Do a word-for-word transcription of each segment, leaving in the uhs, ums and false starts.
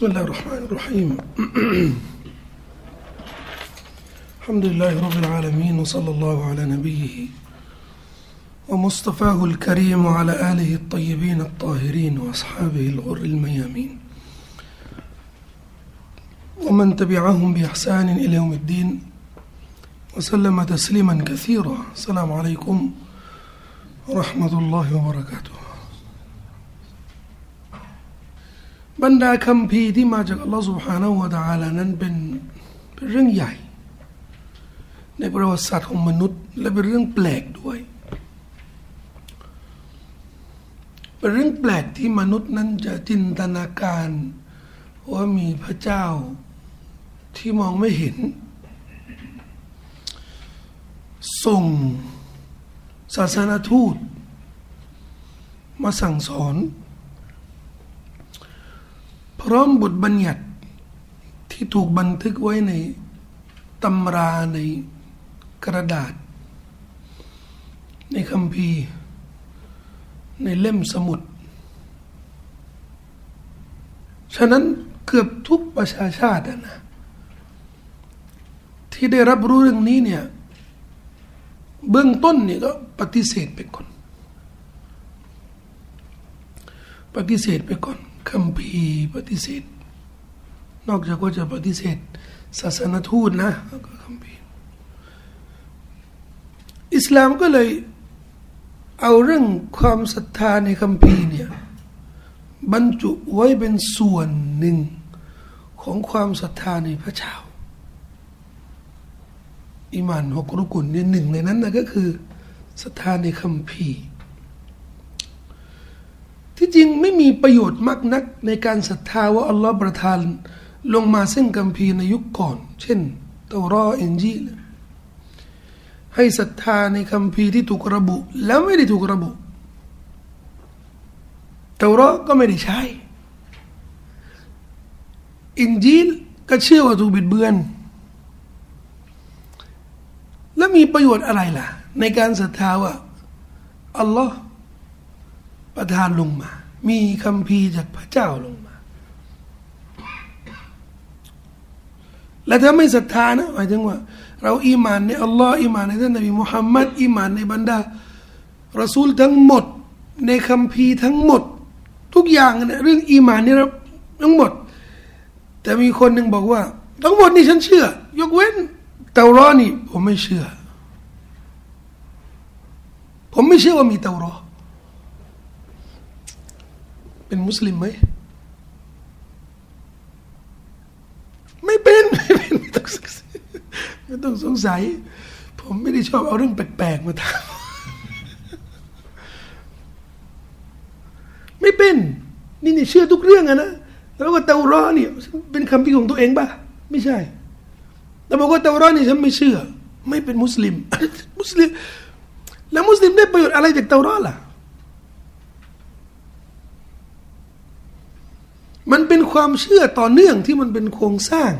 بسم الله الرحمن الرحيم الحمد لله رب العالمين وصلى الله على نبيه ومصطفاه الكريم وعلى آله الطيبين الطاهرين وأصحابه الغر الميامين ومن تبعهم بإحسان إلى يوم الدين وسلم تسليما كثيرا السلام عليكم ورحمة الله وبركاته บรรดาคัมภีร์ที่มาจากอัลลอฮฺ سبحانه และ تعالى นั้นเป็นเป็นเรื่องใหญ่ในประวัติศาสตร์ของมนุษย์และเป็นเรื่องแปลกด้วยเป็นเรื่องแปลกที่มนุษย์นั้นจะจินตนาการว่ามีพระเจ้าที่มองไม่เห็นส่งศาสนทูตมาสั่งสอนพร้อมบทบัญญัติที่ถูกบันทึกไว้ในตำราในกระดาษในคัมภีร์ในเล่มสมุดฉะนั้นเกือบทุกประชาชาตินะที่ได้รับรู้เรื่องนี้เนี่ยเบื้องต้นเนี่ยก็ปฏิเสธไปก่อนปฏิเสธไปก่อนคัมภีร์ปฏิเสธนอกจากว่าจะปฏิเสธศาสนทูตนะแล้วก็คัมภีร์อิสลามก็เลยเอาเรื่องความศรัทธาในคัมภีร์เนี่ยบรรจุไว้เป็นส่วนหนึ่งของความศรัทธาในพระเจ้าอีหม่านหกรุกุนเนี่ยหนึ่งในนั้นนะก็คือศรัทธาในคัมภีร์ที่จริงไม่มีประโยชน์มากนักในการศรัทธาว่าอัลลอฮฺประทานลงมาซึ่งคัมภีร์ในยุคก่อนเช่นเตารออินญีลให้ศรัทธาในคัมภีร์ที่ถูกระบุแล้วไม่ได้ถูกระบุเตารอก็ไม่ได้ใช้อินญีลก็เชื่อว่าถูกบิดเบือนแล้วมีประโยชน์อะไรล่ะในการศรัทธาว่าอัลลอฮฺประทานลงมามีคัมภีร์จากพระเจ้าลงมาและถ้าไม่ศรัทธานะหมายถึงว่าเราอีหม่านในอัลลอฮ์อีหม่านในท่านนบีมุฮัมมัดอีหม่านในบรรดารอซูลทั้งหมดในคัมภีร์ทั้งหมดทุกอย่างเนี่ยเรื่องอีหม่านนี่ทั้งหมดแต่มีคนหนึ่งบอกว่าทั้งหมดนี่ฉันเชื่อยกเว้นเตารอนี่ผมไม่เชื่อผมไม่เชื่อว่ามีเตารอเป็นมุสลิมไหมไม่เป็นไม่เป็นไม่ต้องไม่ต้องสงสัยผมไม่ได้ชอบเอาเรื่องแปลกๆมาถามไม่เป็นนี่นี่เชื่อทุกเรื่องอะนะแล้วก็เตารอเนี่ยเป็นคำพิของตัวเองป่ะไม่ใช่แต่บอกว่าเตารอนี่ฉันไม่เชื่อไม่เป็นมุสลิมมุสลิมแล้วมุสลิมได้ประโยชน์อะไรจากเตารอล่ะมันเป็นความเชื่อต่อเนื่องที่มันเป็นโครงสร้าง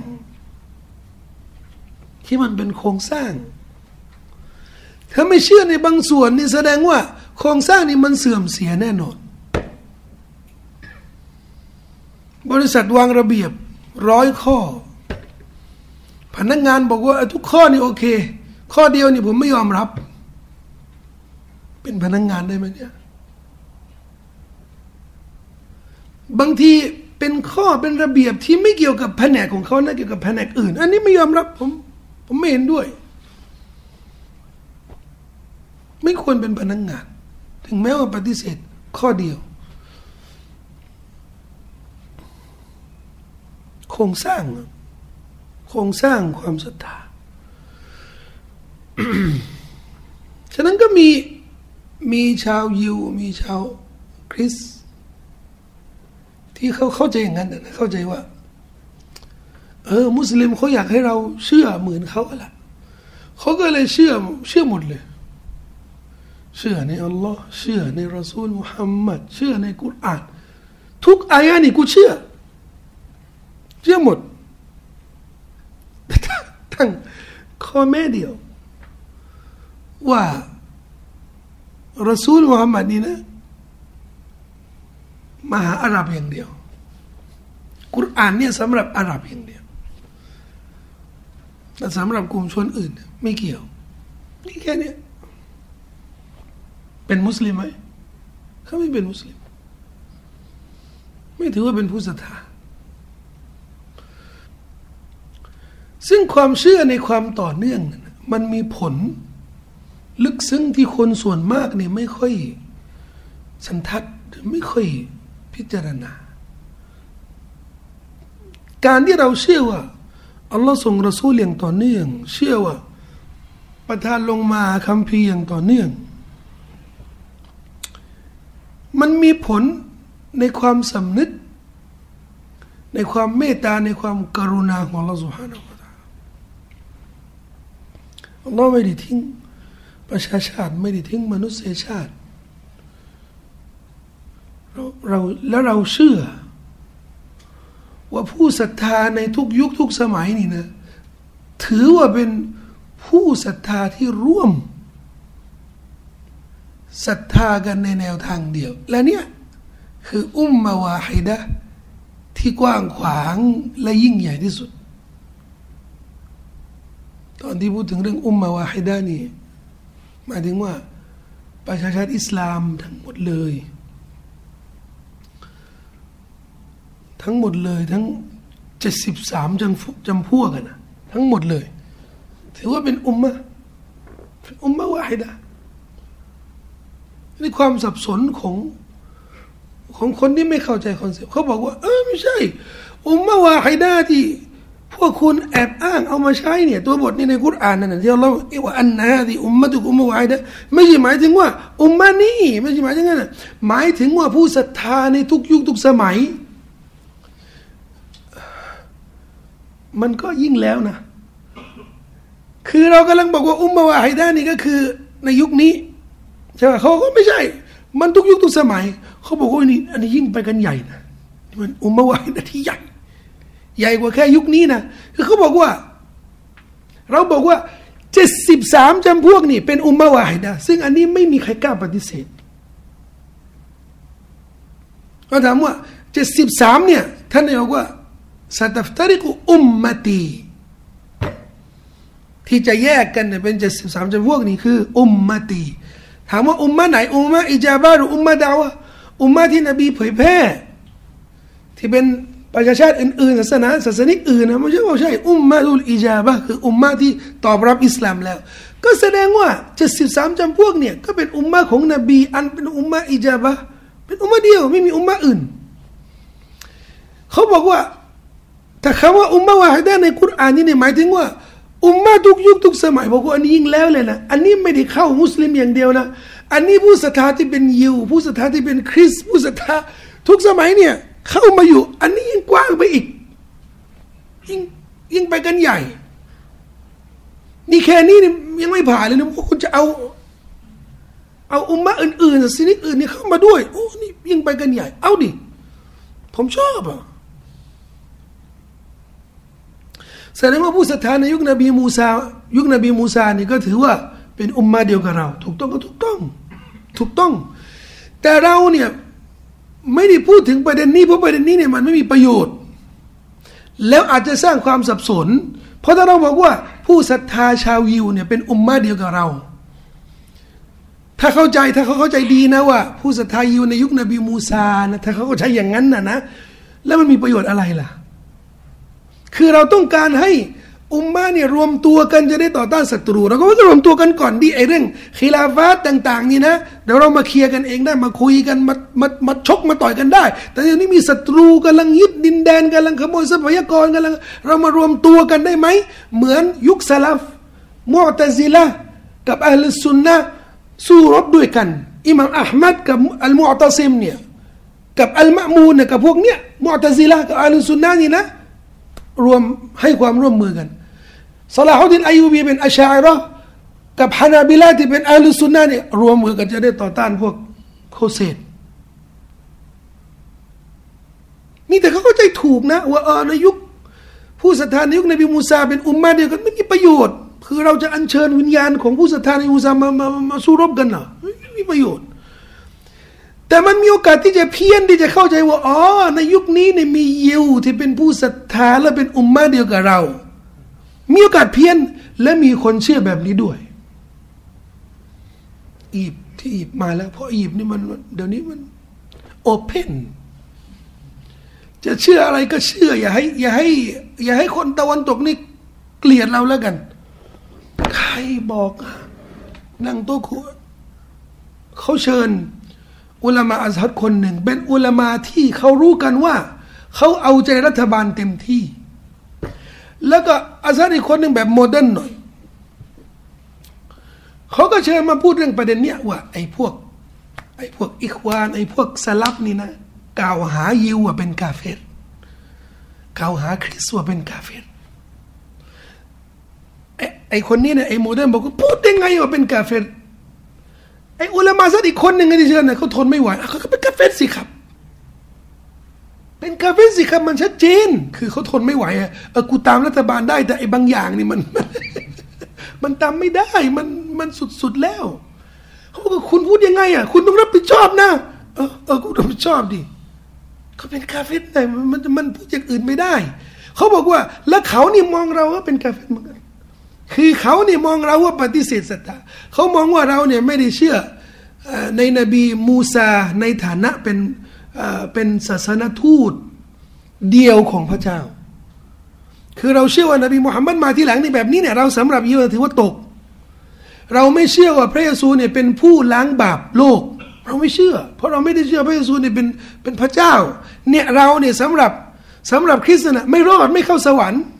ที่มันเป็นโครงสร้างถ้าไม่เชื่อในบางส่วนนี่แสดงว่าโครงสร้างนี้มันเสื่อมเสียแน่นอนบริษัทวางระเบียบร้อยข้อพนักงานบอกว่าทุกข้อนี่โอเคข้อเดียวนี่ผมไม่ยอมรับเป็นพนักงานได้ไหมเนี่ยบางทีเป็นข้อเป็นระเบียบที่ไม่เกี่ยวกับแผนกของเขานะเกี่ยวกับแผนกอื่นอันนี้ไม่ยอมรับผมผมไม่เห็นด้วยไม่ควรเป็นพนักงานถึงแม้ว่าปฏิเสธข้อเดียวโครงสร้างโครงสร้างความศรัทธา ฉะนั้นก็มีมีชาวยิวมีชาวคริสต์ที่เขาเข้าใจอย่างนั้นนะเข้าใจว่าเออมุสลิมเขาอยากให้เราเชื่อเหมือนเขาแหละเขาก็เลยเชื่อเชื่อหมดเลยเชื่อในอัลลอฮ์เชื่อในรอซูลมุฮัมมัดเชื่อในกุรอานทุกอายะนี่กูเชื่อเชื่อหมดทั้งข้อแม้เดียวว่ารอซูลมุฮัมมัดนี่นะมาหาอาหรับอย่างเดียวกุรอานเนี่ยสำหรับอาหรับอย่างเดียวแต่สำหรับกลุ่มชนอื่นไม่เกี่ยวนี่แค่นี้เป็นมุสลิมไหมเขาไม่เป็นมุสลิมไม่ถือว่าเป็นผู้ศรัทธาซึ่งความเชื่อในความต่อเนื่องมันมีผลลึกซึ้งที่คนส่วนมากเนี่ยไม่ค่อยสันทัดไม่ค่อยพิจารณาการที่เราเชื่อว่าอัลลอฮ์ส่งรอซูลอย่างต่อเนื่องเชื่อว่าประทานลงมาคัมภีร์อย่างต่อเนื่องมันมีผลในความสำนึกในความเมตตาในความกรุณาของอัลลอฮ์ سبحانه และ تعالى อัลลอฮ์ไม่ได้ทิ้งประชาชาติไม่ได้ทิ้งมนุษยชาติเราเราแล้วเราเชื่อว่าผู้ศรัทธาในทุกยุคทุกสมัยนี่นะถือว่าเป็นผู้ศรัทธาที่ร่วมศรัทธากันในแนวทางเดียวและเนี่ยคืออุมมะวาฮิดะห์ที่กว้างขวางและยิ่งใหญ่ที่สุดตอนที่พูดถึงเรื่องอุมมะวาฮิดะห์นี่หมายถึงว่าประชาชาติอิสลามทั้งหมดเลยทั้งหมดเลยทั้งเจ็ดสิบสามจำจำพวกกันนะทั้งหมดเลยถือว่าเป็นอุมมะอุมมะวาฮิดะห์นี่ความสับสนของของคนที่ไม่เข้าใจคอนเซ็ปต์เขาบอกว่าเออไม่ใช่อุมมะวาฮิดะห์ที่พวกคุณแอบอ้างเอามาใช้เนี่ยตัวบทนี้ในกุรอานนั่นที่เราว่าอันนะที่อุมมะตุกุมมะวาฮิดะห์ไม่ใช่หมายถึงว่าอุมมะนี้ไม่ใช่หมายถึงนั้นหมายถึงว่าผู้ศรัทธาในทุกยุคทุกสมัยมันก็ยิ่งแล้วนะคือเรากำลังบอกว่าอุมมะวาฮิดะห์นี่ก็คือในยุคนี้ใช่ไหมเขาก็ไม่ใช่มันทุกยุคทุกสมัยเขาบอกว่านี่อันนี้ยิ่งไปกันใหญ่นะมันอุมมะวาฮิดะห์ที่ใหญ่ใหญ่กว่าแค่ยุคนี้นะคือเขาบอกว่าเราบอกว่าเจ็ดสิบสามจำพวกนี่เป็นอุมมะวาฮิดะห์ซึ่งอันนี้ไม่มีใครกล้าปฏิเสธเราถามว่าเจ็ดสิบสามเนี่ยท่านบอกว่าสัตัฟตาริกุอุมมะตีที่จะแยกกันเนี่ยเป็นเจ็ดสิบสามจำพวกนี้คืออุมมะตีถามว่าอุมมะไหนอุมมะอิจาบะหรืออุมมะดาวะอุมมะที่นบีเผยแพร่ที่เป็นประชาชาติอื่นๆศาสนาศาสนิกอื่นนะไม่ใช่ว่าใช่อุมมะอุลอิจาบะคืออุมมะที่ตอบรับอิสลามแล้วก็แสดงว่าเจ็ดสิบสามจำพวกเนี่ยก็เป็นอุมมะของนบีอันเป็นอุมมะอิจาบะเป็นอุมมะเดียวไม่มีอุมมะอื่นเขาบอกว่าแต่คำว่าอุมมะวาฮิดะห์ในกุรอานนี่เนี่ยหมายถึงว่าอุมมะทุกยุคทุกสมัยบอกว่าอันนี้ยิ่งแล้วเลยนะอันนี้ไม่ได้เข้ามุสลิมอย่างเดียวนะอันนี้ผู้ศรัทธาที่เป็นยิวผู้ศรัทธาที่เป็นคริสต์ผู้ศรัทธาทุกสมัยเนี่ยเข้ามาอยู่อันนี้ยิ่งกว้างไปอีกยิ่งยิ่งไปกันใหญ่นี่แค่นี้เนี่ยยังไม่ผ่านเลยนะพวกคุณจะเอาเอาอุมมะอื่นๆศาสนิกอื่นนี่เข้ามาด้วยโอ้นี่ยิ่งไปกันใหญ่เอาดิผมชอบอ่ะแสดงว่าผู้ศรัทธาในยุคนบีมูซายุคนบีมูซานี่ก็ถือว่าเป็นอุมมะเดียวกับเราถูกต้องก็ถูกต้องถูกต้องแต่เราเนี่ยไม่ได้พูดถึงประเด็นนี้เพราะประเด็นนี้เนี่ยมันไม่มีประโยชน์แล้วอาจจะสร้างความสับสนเพราะถ้าเราบอกว่าผู้ศรัทธาชาวยิวเนี่ยเป็นอุมมะเดียวกับเราถ้าเข้าใจถ้าเขาเข้าใจดีนะว่าผู้ศรัทธายิวในยุคนบีมูซานะถ้าเขาเข้าใจอย่างนั้นนะนะแล้วมันมีประโยชน์อะไรล่ะคือเราต้องการให้อุมมะเนี่ยรวมตัวกันจะได้ต่อต้านศัตรูเราก็ต้องรวมตัวกันก่อนดิไอ้เรื่องkhiลาฟาตต่างๆนี่นะเดี๋ยวเรามาเคลียร์กันเองได้มาคุยกันมามามาชกมาต่อยกันได้แต่ทีนี้มีศัตรูกำลังยึดดินแดนกำลังขโมยทรัพยากรกำลังเรามารวมตัวกันได้ไหมเหมือนยุคสลัฟมุอ์ตะซิละห์กับอะห์ลุสซุนนะห์สู้รบด้วยกันอิหม่ามอะห์มัดกับอัลมุอ์ตะซิมเนี่ยกับอัลมะมูนเนี่ยกับพวกเนี้ยมุอ์ตะซิละห์กับอะห์ลุสซุนนะห์นี่นะรวมให้ความร่วมมือกันซอลาฮุดดีนอัยยูบีเป็นอัชอะอิเราะห์กับฮานาบิละห์ที่เป็นอะห์ลุสซุนนะห์เนี่ยรวมมือกันจะได้ต่อต้านพวกโคเซตนี่แต่เขาเข้าใจถูกนะว่าเออในยุคผู้ศรัทธาในยุคนบีมูซาเป็นอุมมะเดียวกันไม่มีประโยชน์คือเราจะอัญเชิญวิญญาณของผู้ศรัทธาในมูซามามามาสู้รบกันเหรอไม่มีประโยชน์แต่มันมีโอกาสที่จะเพี้ยนที่จะเข้าใจว่าอ๋อในยุคนี้เนี่ยมียิวที่เป็นผู้ศรัทธาและเป็นอุมมะเดียวกับเรามีโอกาสเพี้ยนและมีคนเชื่อแบบนี้ด้วยอียิปต์ที่อียิปต์มาแล้วเพราะอียิปต์นี่มันเดี๋ยวนี้มันโอเพนจะเชื่ออะไรก็เชื่ออย่าให้อย่าให้อย่าให้คนตะวันตกนี่เกลียดเราแล้วกันใครบอกนั่งโต๊ะครูเขาเชิญอุลามะอัซฮัรคนหนึ่งเป็นอุลามะที่เขารู้กันว่าเขาเอาใจรัฐบาลเต็มที่แล้วก็อัซฮัรอีกคนหนึ่งแบบโมเดิร์นหน่อยเขาก็เชิญมาพูดเรื่องประเด็นเนี้ยว่าไอ้พวกไอ้พวกอิควานไอ้พวกสลับนี่นะกล่าวหายิวว่าเป็นกาเฟรกล่าวหาคริสต์ว่าเป็นกาเฟรไอ้ไอ้คนนี้เนี่ยไอ้โมเดิร์นบอกว่าพูดได้ไงว่าเป็นกาเฟรไอ้อุลามะซัดอีกคนหนึ่งที่เชิญเนี่ยเขาทนไม่ไหวเขาก็เป็นกาเฟรสิครับเป็นกาเฟรสิครับมันชัดเจนคือเขาทนไม่ไหวอ่ะเออกูตามรัฐบาลได้แต่ไอ้บางอย่างนี่มันมันตามไม่ได้มันมันสุดๆแล้วเขาบอกคุณพูดยังไงอ่ะคุณต้องรับผิดชอบนะเออเออกูรับผิดชอบดิเขาเป็นกาเฟรไงมันมันพูดอย่างอื่นไม่ได้เขาบอกว่าแล้วเขานี่มองเราว่าเป็นกาเฟรเหมือนกันคือเขาเนี่ยมองเราว่าปฏิเสธศรัทธาเขามองว่าเราเนี่ยไม่ได้เชื่อในนบีมูซาในฐานะเป็นเป็นศาสนทูตเดียวของพระเจ้าคือเราเชื่อว่านบีมุฮัมมัดมาทีหลังในแบบนี้เนี่ยเราสำหรับยิวถือว่าตกเราไม่เชื่อว่าพระเยซูเนี่ยเป็นผู้ล้างบาปโลกเราไม่เชื่อเพราะเราไม่ได้เชื่อพระเยซูเนี่ยเป็นเป็นพระเจ้าเนี่ยเราเนี่ยสำหรับสำหรับคริสเตียนไม่รอดไม่เข้าสวรรค์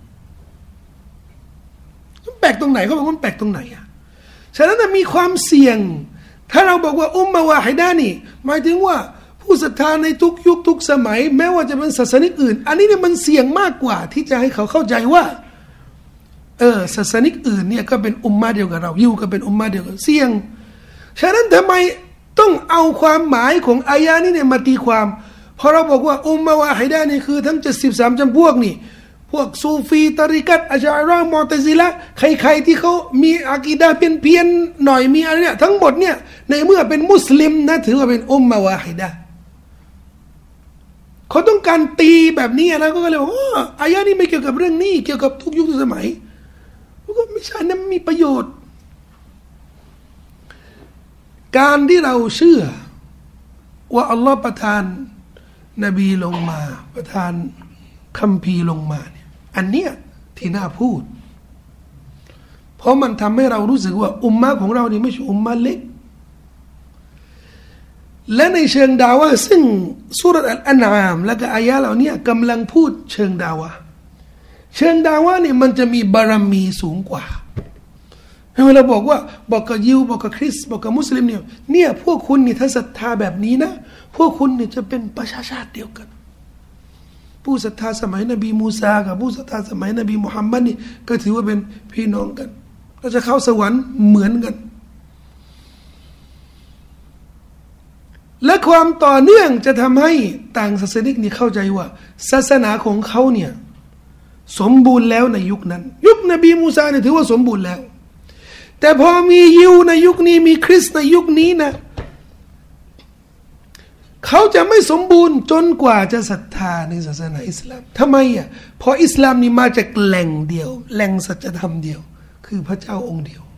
แปลกตรงไหนเขาบอกว่าแปลกตรงไหนอ่ะฉะนั้นมีความเสี่ยงถ้าเราบอกว่าอุมมะวาฮิดะห์นี่หมายถึงว่าผู้ศรัทธาในทุกยุคทุกสมัยแม้ว่าจะเป็นศาสนิกอื่นอันนี้เนี่ยมันเสี่ยงมากกว่าที่จะให้เขาเข้าใจว่าเออศาสนิกอื่นเนี่ยก็เป็นอุมมะเดียวกับเราอยู่ก็เป็นอุมมะเดียวกันเสี่ยงฉะนั้นทำไมต้องเอาความหมายของอายะนี้เนี่ยมาตีความพอเราบอกว่าอุมมะวาฮิดะห์นี่คือทั้งเจ็ดสิบสามจำพวกนี่พวกซูฟีตาริกัตอัชอะเราะห์มอตะซิละห์ใครๆที่เขามีอะกีดะห์เพี้ยนๆหน่อยมีอะไรเนี่ยทั้งหมดเนี่ยในเมื่อเป็นมุสลิมนะถือว่าเป็นอุมมะวาฮิดะห์เขาต้องการตีแบบนี้นะก็เลยบอกว่าอายะนี้ไม่เกี่ยวกับเรื่องนี้เกี่ยวกับทุกยุคทุกสมัยก็ไม่ใช่นะมีประโยชน์การที่เราเชื่อว่าอัลลอฮฺประทานนบีลงมาประทานคัมภีร์ลงมาเนี่ยอันเนี้ยที่น่าพูดเพราะมันทำให้เรารู้สึกว่าอุมมะของเรานี่ไม่ใช่อุมมะเล็กและในเชิงดาวะซึ่งซูเราะห์อัลอันอามและก็อายะเหล่านี้กำลังพูดเชิงดาวะเชิงดาวะนี่มันจะมีบารมีสูงกว่าเวลาบอกว่าบอกกับยิวบอกกับคริสต์บอกกับมุสลิมเนี่ยเนี่ยพวกคุณนี่ถ้าศรัทธาแบบนี้นะพวกคุณเนี่ยจะเป็นประชาชาติเดียวกันผู้ศรัทธาสมัยนบีมูซากับผู้ศรัทธาสมัยนบีมุฮัมมัดนี่ก็ถือว่าเป็นพี่น้องกันเราจะเข้าสวรรค์เหมือนกันและความต่อเนื่องจะทำให้ต่างศาสนิกนี่เข้าใจว่าศาสนาของเขาเนี่ยสมบูรณ์แล้วในยุคนั้นยุคนบีมูซาเนี่ยถือว่าสมบูรณ์แล้วแต่พอมียิวในยุคนี้มีคริสต์ในยุคนี้นะเขาจะไม่สมบูรณ์จนกว่าจะศรัทธาในศาสนาอิสลามทำไมอ่ะเพราะอิสลามนี่มาจากแหล่งเดียวแหล่งสัจธรรมเดียวคือพระเจ้าองค์เดียว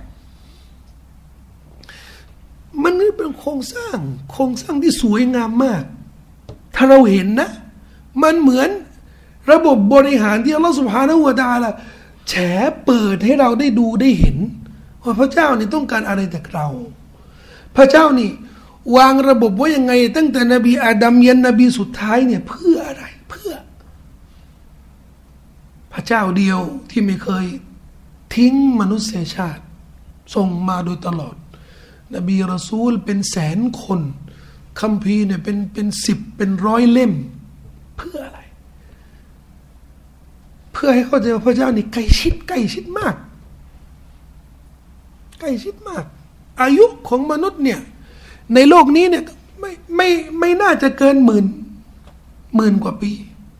มันนี่เป็นโครงสร้างโครงสร้างที่สวยงามมากถ้าเราเห็นนะมันเหมือนระบบบริหารที่อัลลอฮฺซุบฮานะฮูวะตะอาลาแฉเปิดให้เราได้ดูได้เห็นว่าพระเจ้านี่ต้องการอะไรจากเราพระเจ้านี่วางระบบไว้ยังไงตั้งแต่นบีอาดัมยันนบีสุดท้ายเนี่ยเพื่ออะไรเพื่อพระเจ้าเดียวที่ไม่เคยทิ้งมนุษยชาติส่งมาโดยตลอดนบีรอซูลเป็นแสนคนคัมภีร์เนี่ยเป็นเป็นสิบเป็นร้อยเล่มเพื่ออะไรเพื่อให้เข้าใจว่าพระเจ้านี่ใกล้ชิดใกล้ชิดมากใกล้ชิดมากอายุของมนุษย์เนี่ยในโลกนี้เนี่ยไม่ไม่ไม่น่าจะเกินหมื่นหมื่นกว่าปี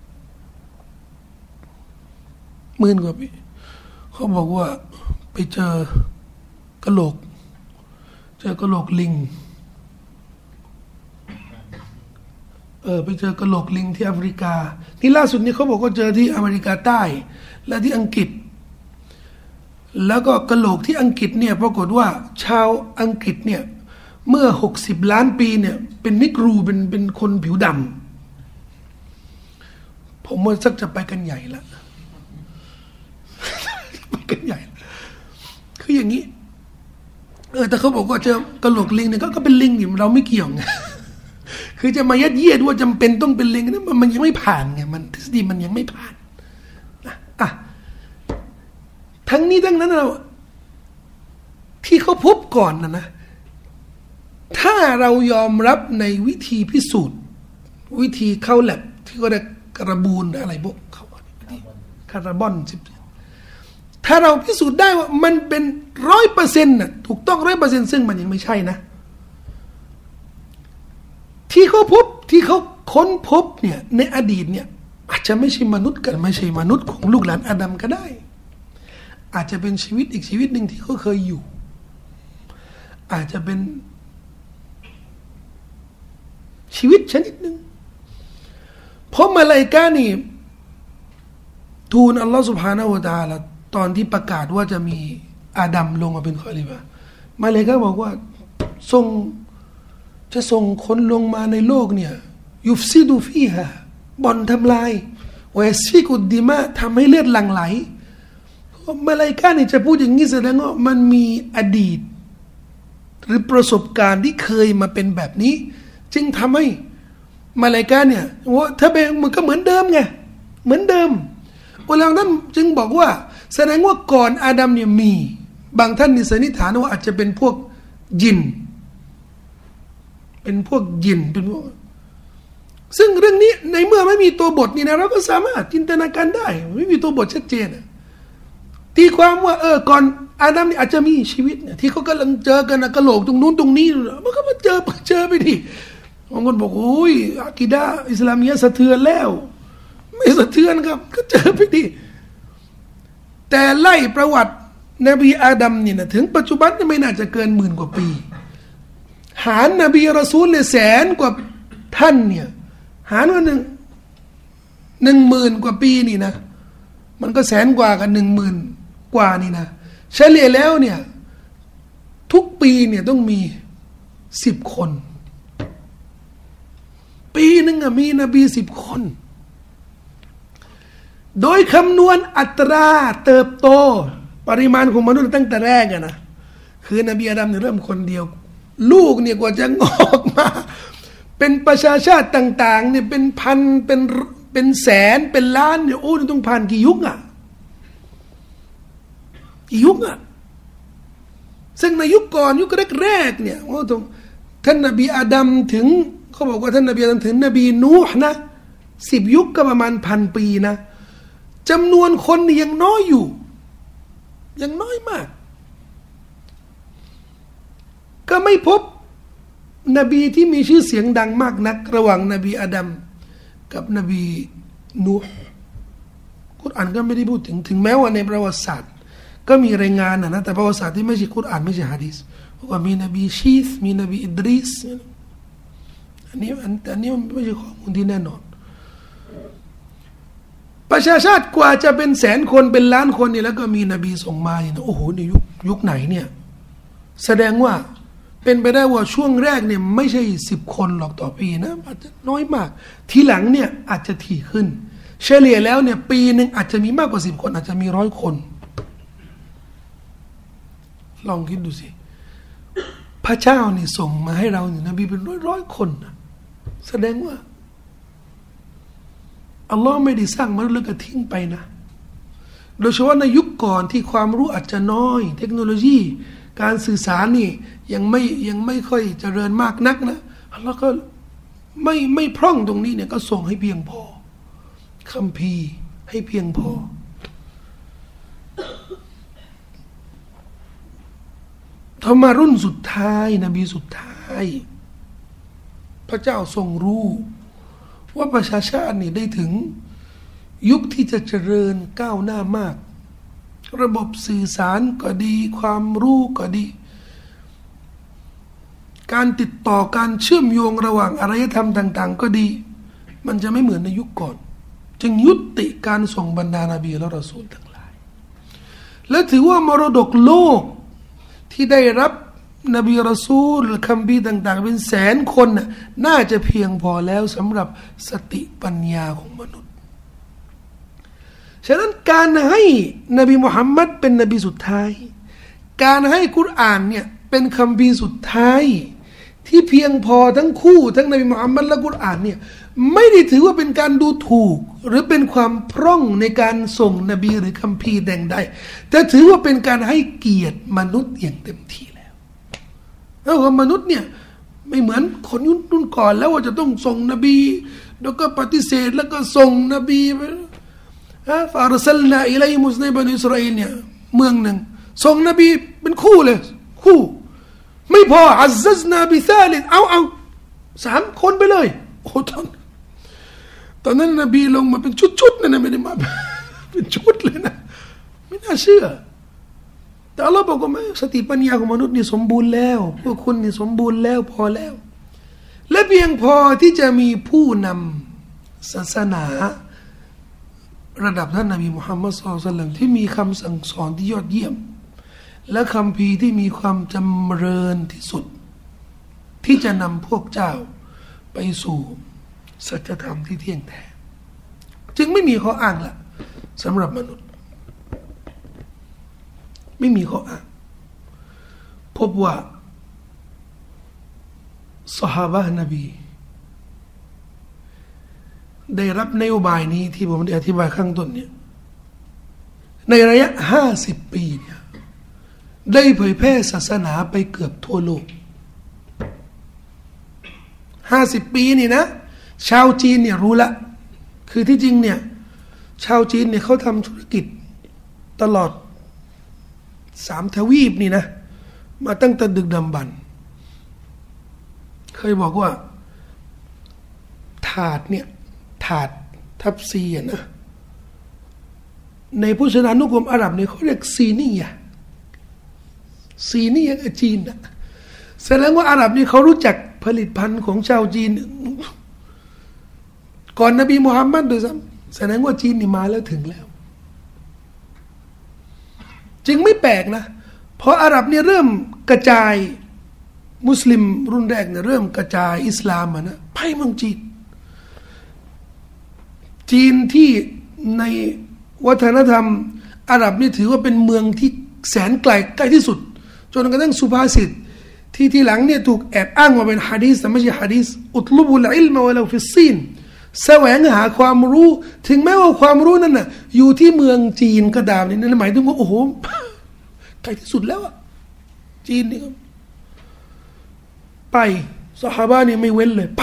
หมื่นกว่าปีเขาบอกว่าไปเจอกะโหลกเจอกะโหลกลิงเออไปเจอกระโหลกลิงที่แอฟริกานี่ล่าสุดนี้เขาบอกว่าเจอที่อเมริกาใต้และที่อังกฤษแล้วก็กระโหลกที่อังกฤษเนี่ยปรากฏว่าชาวอังกฤษเนี่ยเมื่อหกสิบล้านปีเนี่ยเป็นนิกรูเป็นเป็นคนผิวดำผมว่าสักจะไปกันใหญ่ละไปกันใหญ่คืออย่างนี้เออแต่เขาบอกว่าเจอกระโหลกลิงเนี่ยก็เป็นลิงนี่เราไม่เกี่ยวไงคือจะมายัดเยียดว่าจำเป็นต้องเป็นลิงนี่มันยังไม่ผ่านไงมันทฤษฎีมันยังไม่ผ่านนะอ่ะทั้งนี้ทั้งนั้นเราที่เขาพบก่อนนะนะถ้าเรายอมรับในวิธีพิสูจน์วิธีเข้าแลบที่ก็ได้กระบูนอะไรพวกเขาคาร์บอนสิบถ้าเราพิสูจน์ได้ว่ามันเป็นร้อยเปอร์เซ็นต์น่ะถูกต้องร้อยเปอร์เซ็นต์ซึ่งมันยังไม่ใช่นะที่เขาพบที่เขาค้นพบเนี่ยในอดีตเนี่ยอาจจะไม่ใช่มนุษย์กันไม่ใช่มนุษย์ของลูกหลานอาดัมก็ได้อาจจะเป็นชีวิตอีกชีวิตหนึ่งที่เขาเคยอยู่อาจจะเป็นชีวิตชนิดหนึ่งเพราะมาลาอิกะห์นี่ทูลอัลลอฮฺ سبحانه และ تعالى ตอนที่ประกาศว่าจะมีอาดัมลงมาเป็นคอลิฟะห์มาลาอิกะห์บอกว่าส่งจะส่งคนลงมาในโลกเนี่ยยุฟซิดุฟีฮาบ่อนทำลายวะยัสฟิกุดดิมาทำให้เลือดหลั่งไหลมาลาอิกะห์นี่จะพูดอย่างนี้แสดงว่ามันมีอดีตหรือประสบการณ์ที่เคยมาเป็นแบบนี้จึงทำให้มาลาอิกะห์เนี่ยว่าถ้าเป็นมันก็เหมือนเดิมไงเหมือนเดิมอุลามะนั้นจึงบอกว่าแสดงว่าก่อนอาดัมเนี่ยมีบางท่านนิสันนิษฐานว่าอาจจะเป็นพวกยินเป็นพวกยินเป็นพวกซึ่งเรื่องนี้ในเมื่อไม่มีตัวบทนี่นะเราก็สามารถจินตนาการได้ไม่มีตัวบทชัดเจนตีความว่าเออก่อนอาดัมนี่อาจจะมีชีวิตเนี่ยที่เขากำลังเจอกันนะกระโหลกตรงนู้นตรงนี้มันก็มาเจอเจอไปดิบางคนบอกโอ้ยอะกีดะห์อิสลามียะห์สะเทือนแล้วไม่สะเทือนครับก็เจอไปดิแต่ไล่ประวัตินบีอาดัมนี่นะถึงปัจจุบันไม่น่าจะเกินหมื่นกว่าปีหารนบีรอซูลเลยแสนกว่าท่านเนี่ยหารว่าหนึ่งหนึ่งหมื่นกว่าปีนี่นะมันก็แสนกว่ากันหนึ่งหมื่นกว่านี่นะเฉลี่ยแล้วเนี่ยทุกปีเนี่ยต้องมีสิบคนปีหนึ่งอะมีนบีสิบคนโดยคำนวณอัตราเติบโตปริมาณของมนุษย์ตั้งแต่แรกอะนะคือนบีอาดัมเนี่ยเริ่มคนเดียวลูกเนี่ยกว่าจะงอกมาเป็นประชาชาติต่างๆเนี่ยเป็นพันเป็นเป็นแสนเป็นล้านเนี่ยโอ้ต้องผ่านกี่ยุคอะกี่ยุคอะซึ่งในยุคก่อนยุคแรกๆเนี่ยโอ้ตรงท่านนบีอาดัมถึงเขาบอกว่าท่านนบีอาดัมถึงนบีนูห์นะสิบยุคก็ประมาณพันปีนะจำนวนคนนี่ยังน้อยอยู่ยังน้อยมากก็ไม่พบนบีที่มีชื่อเสียงดังมากนักระหว่างนบีอาดัมกับนบีนูห์กุรอานก็ไม่ได้พูดถึงถึงแม้ว่าในประวัติศาสตร์ก็มีรายงานนะนะแต่ประวัติศาสตร์ที่ไม่ใช่กุรอานไม่ใช่หะดีษว่ามีนบีชีธมีนบีอิดริสอันนี้อันอันนี้มันไม่ใช่ข้อมูลที่แน่นอนประชาชาติกว่าจะเป็นแสนคนเป็นล้านคนนี่แล้วก็มีนบีส่งมาเนี่ยโอ้โหในยุคยุคไหนเนี่ยแสดงว่าเป็นไปได้ว่าช่วงแรกเนี่ยไม่ใช่สิบคนหรอกต่อปีนะอาจจะน้อยมากทีหลังเนี่ยอาจจะถี่ขึ้นเฉลี่ยแล้วเนี่ยปีหนึ่งอาจจะมีมากกว่าสิบคนอาจจะมีร้อยคนลองคิดดูสิพระเจ้านี่ส่งมาให้เราเนี่ยนบีเป็นร้อยร้อยคนนะแสดงว่าอัลลอฮ์ไม่ได้สร้างมนุษย์แล้วก็ทิ้งไปนะโดยเฉพาะในยุคก่อนที่ความรู้อาจจะน้อยเทคโนโลยีการสื่อสารนี่ยังไม่ยังไม่ค่อยเจริญมากนักนะอัลลอฮ์ก็ไม่ไม่พร่องตรงนี้เนี่ยก็ส่งให้เพียงพอคัมภีร์ให้เพียงพอทำมารุ่นสุดท้ายนบีสุดท้ายพระเจ้าทรงรู้ว่าประชาชาตินี่ได้ถึงยุคที่จะเจริญก้าวหน้ามากระบบสื่อสารก็ดีความรู้ก็ดีการติดต่อการเชื่อมโยงระหว่างอารยธรรมต่างๆก็ดีมันจะไม่เหมือนในยุคก่อนจึงยุติการส่งบรรดานบีและรอซูลทั้งหลายและถือว่ามรดกโลกที่ได้รับนบีรอซูลคัมภีร์ต่างๆเป็นแสนคนน่ะน่าจะเพียงพอแล้วสำหรับสติปัญญาของมนุษย์ฉะนั้นการให้นบีมุฮัมมัดเป็นนบีสุดท้ายการให้กุรอานเนี่ยเป็นคัมภีร์สุดท้ายที่เพียงพอทั้งคู่ทั้งนบีมุฮัมมัดและกุรอานเนี่ยไม่ได้ถือว่าเป็นการดูถูกหรือเป็นความพร่องในการส่งนบีหรือคัมภีร์ใดๆแต่ถือว่าเป็นการให้เกียรติมนุษย์อย่างเต็มที่แล้วแล้วมนุษย์เนี่ยไม่เหมือนคนรุ่นก่อนแล้วว่าจะต้องส่งนบีแล้วก็ปฏิเสธแล้วก็ส่งนบีฮะฟาร์ซัลนาอิลัยมุสในบันิอิสราเอลเนี่ยเมืองหนึ่งส่งนบีเป็นคู่เลยคู่ไม่พออัซซัซนาบิซาลิดเอาเอาสามคนไปเลยโอ้ตอนตอนนั้นนบีลงมาเป็นชุดๆนะไม่ได้มาเป็นชุดเลยนะไม่น่าเชื่อแต่อัลลอฮ์บอกว่าสติปัญญาของมนุษย์นี่สมบูรณ์แล้วพวกคุณนี่สมบูรณ์แล้วพอแล้วและเพียงพอที่จะมีผู้นำศาสนาระดับท่านนบีมุฮัมมัดศ็อลลัลลอฮุอะลัยฮิวะซัลลัมที่มีคำสั่งสอนที่ยอดเยี่ยมและคัมภีร์ที่มีความจำเริญที่สุดที่จะนำพวกเจ้าไปสู่สัจธรรมที่เที่ยงแท้จึงไม่มีข้ออ้างละสำหรับมนุษย์ไม่มีข้ออ้างพบว่าซอฮาบะห์นบีได้รับนโยบายนี้ที่ผมได้อธิบายข้างต้นเนี่ยในระยะห้าสิบปีเนี่ยได้เผยแพร่ศาสนาไปเกือบทั่วโลกห้าสิบปีนี่นะชาวจีนเนี่ยรู้ละคือที่จริงเนี่ยชาวจีนเนี่ยเขาทำธุรกิจตลอดสามทวีปนี่นะมาตั้งแต่ดึกดำบรรพ์เคยบอกว่าถาดเนี่ยถาดทับซีนะในพุทธศาสนานุกรมอาหรับเนี่ยเขาเรียกซีนียะซีนียะกับจีนนะแสดงว่าอาหรับนี่เขารู้จักผลิตภัณฑ์ของชาวจีนก่อนนบีมุฮัมมัดด้วยซ้ำแสดงว่าจีนนี่มาแล้วถึงแล้วจึงไม่แปลกนะเพราะอาหรับเนี่ยเริ่มกระจายมุสลิมรุ่นแรกเนี่ยเริ่มกระจายอิสลามมานะไปเมืองจีนจีนที่ในวัฒนธรรมอาหรับนี่ถือว่าเป็นเมืองที่แสนไกลใกล้ที่สุดจนกระทั่งสุภาษิตที่ที่หลังเนี่ยถูกแอบอ้างว่าเป็นหะดีษแต่ไม่ใช่หะดีษอุตลุบุลอิลมะวะลาฟิสซีนแสวงหาความรู้ถึงแม้ว่าความรู้นั้นน่ะอยู่ที่เมืองจีนก็ตามนี่นั่นหมายถึงว่าโอ้โหไกลที่สุดแล้วอ่ะจีนนี่ไปซอฮาบะห์นี่ไม่เว้นเลยไป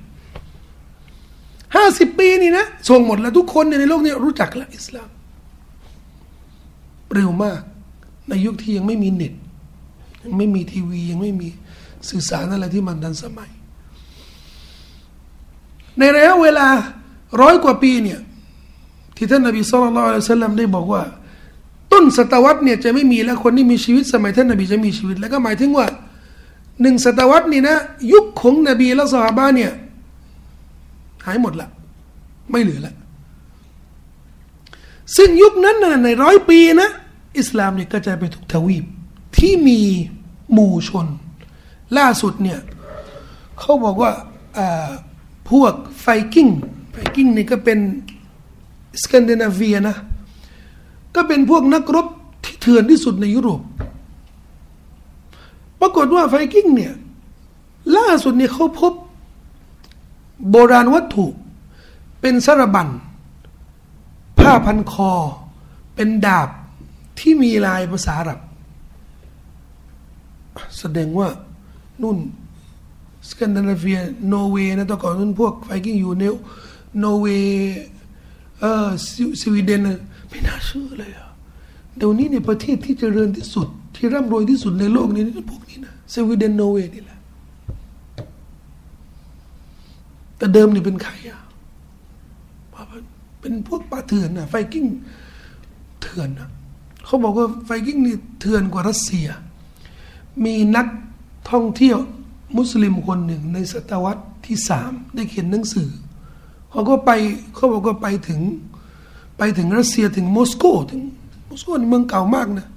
ห้าสิบปีนี่นะส่งหมดแล้วทุกคนในโลกนี้รู้จักแล้วอิสลามเร็วมากในยุคที่ยังไม่มีเน็ตยังไม่มีทีวียังไม่มีสื่อสารอะไรที่มันทันสมัยในระยะเวลาร้อยกว่าปีเนี่ยที่ท่านนบีศ็อลลัลลอฮุอะลัยฮิวะซัลลัมได้บอกว่าต้นศตวรรษเนี่ยจะไม่มีแล้วคนที่มีชีวิตสมัยท่านนบีจะมีชีวิตแล้วก็หมายถึงว่าหนึ่งศตวรรษนี่นะยุคของนบีและซอฮาบะห์เนี่ยหายหมดละไม่เหลือละซึ่งยุคนั้นนะในร้อยปีนะอิสลามเนี่ยกระจายไปทุกทวีปที่มีหมู่ชนล่าสุดเนี่ยเขาบอกว่าพวกไฟกิ้งไฟกิ้งนี่ก็เป็นสแกนดิเนเวียนะก็เป็นพวกนักรบที่เถื่อนที่สุดในยุโรปปรากฏว่าไฟกิ้งเนี่ยล่าสุดเนี่ยเขาพบโบราณวัตถุเป็นสารบัญผ้าพันคอเป็นดาบที่มีลายภาษาอาหรับแสดงว่านู่นสแกนดิเนเวียนอร์เวย์นะแต่ก่อนนู่นพวกไฟกิ้งอยู่ในนอร์เวย์เออสวีเดนไม่น่าเชื่อเลยอ่ะเดี๋ยวนี้ในประเทศที่เจริญที่สุดที่ร่ำรวยที่สุดในโลกนี้พวกนี้นะสวีเดนนอร์เวย์นี่แหละแต่เดิมนี่เป็นใครอ่ะเป็นพวกปลาเถื่อนนะไฟกิ้งเถื่อนนะเขาบอกว่าไฟกิ้งนี่เถื่อนกว่ารัสเซียมีนักท่องเที่ยวมุสลิมคนหนึ่งในศตวรรษที่สามได้เขียนหนังสือเขาก็ไปเขาบอกว่าไปถึงไปถึงรัสเซียถึงมอสโกถึงมอสโกนี่เมืองเก่ามากนะ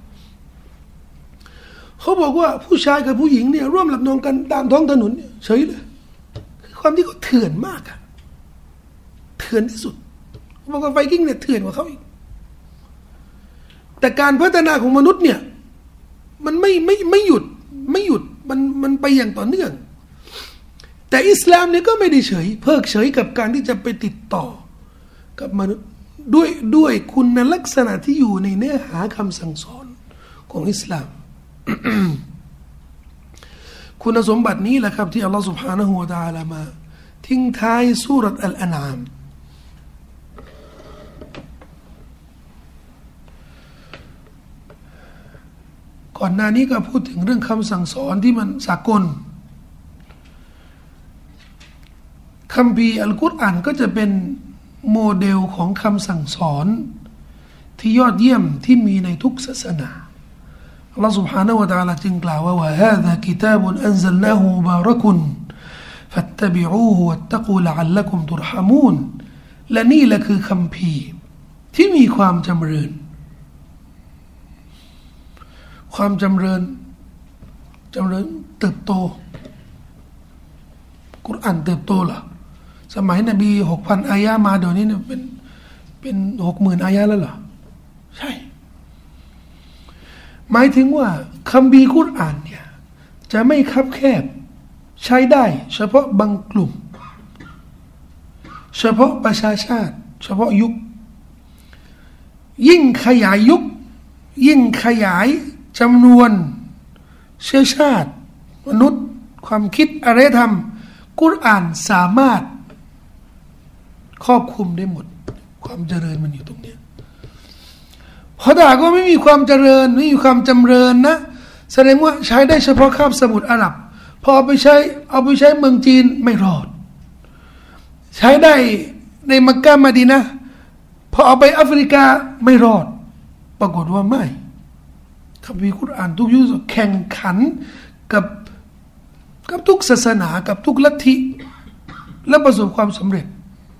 เขาบอกว่าผู้ชายกับผู้หญิงเนี่ยร่วมหลับนอนกันตามท้องถนนเนี่ยเฉยเลยความที่เขาเถื่อนมากอะเถื่อนที่สุดเขาบอกว่าไวกิ้งเนี่ยเถื่อนกว่าเขาอีกแต่การพัฒนาของมนุษย์เนี่ยมันไม่ไม่ไม่หยุดไม่หยุดมันมันไปอย่างต่อเนื่องแต่อิสลามเนี่ยก็ไม่ได้เฉยเพิกเฉยกับการที่จะไปติดต่อกับมนุษย์ด้วยด้วยคุณลักษณะที่อยู่ในเนื้อหาคำสั่งสอนของอิสลาม คุณสมบัตินี้แหละครับที่อัลลอฮฺ سبحانه และ تعالى มาทิ้งท้ายซูเราะห์อัลอันอามก่อนหน้านี้ก็พูดถึงเรื่องคำสั่งสอนที่มันสากลคัมภีร์อัลกุรอานก็จะเป็นโมเดลของคำสั่งสอนที่ยอดเยี่ยมที่มีในทุกศาสนาอัลลอฮฺ سبحانه และ تعالى จึงกล่าวว่า وهذا كتاب أنزلناه مبارك فاتبعوه واتقوا لعلكم ترحمون และนี่แหละคือคัมภีร์ที่มีความจำเริญความจำเริญจำเริญเติบโตกุรอานเติบโตเหรอสมัยนบีหกพันอายะมาเดี๋ยวนี้เนี่ยเป็นเป็นหกหมื่นอายะแล้วเหรอใช่หมายถึงว่าคัมภีร์กุรอานเนี่ยจะไม่คับแคบใช้ได้เฉพาะบางกลุ่มเฉพาะประชาชาติเฉพาะยุคยิ่งขยายยุคยิ่งขยายจำนวนเชื้อชาติมนุษย์ความคิดอารยธรรมกุรอานสามารถครอบคลุมได้หมดความเจริญมันอยู่ตรงนี้เพราะถ้าหากว่าไม่มีความเจริญไม่มีความจำเริญนะแสดงว่าใช้ได้เฉพาะคาบสมุทรอาหรับพอเอาไปใช้เอาไปใช้เมืองจีนไม่รอดใช้ได้ในมักกะมะดีนะห์พอเอาไปแอฟริกาไม่รอดปรากฏว่าไม่คัมภีร์กุรอานทุกยุคแข่งขันกับกับทุกศาสนากับทุกลัทธิและประสบความสำเร็จ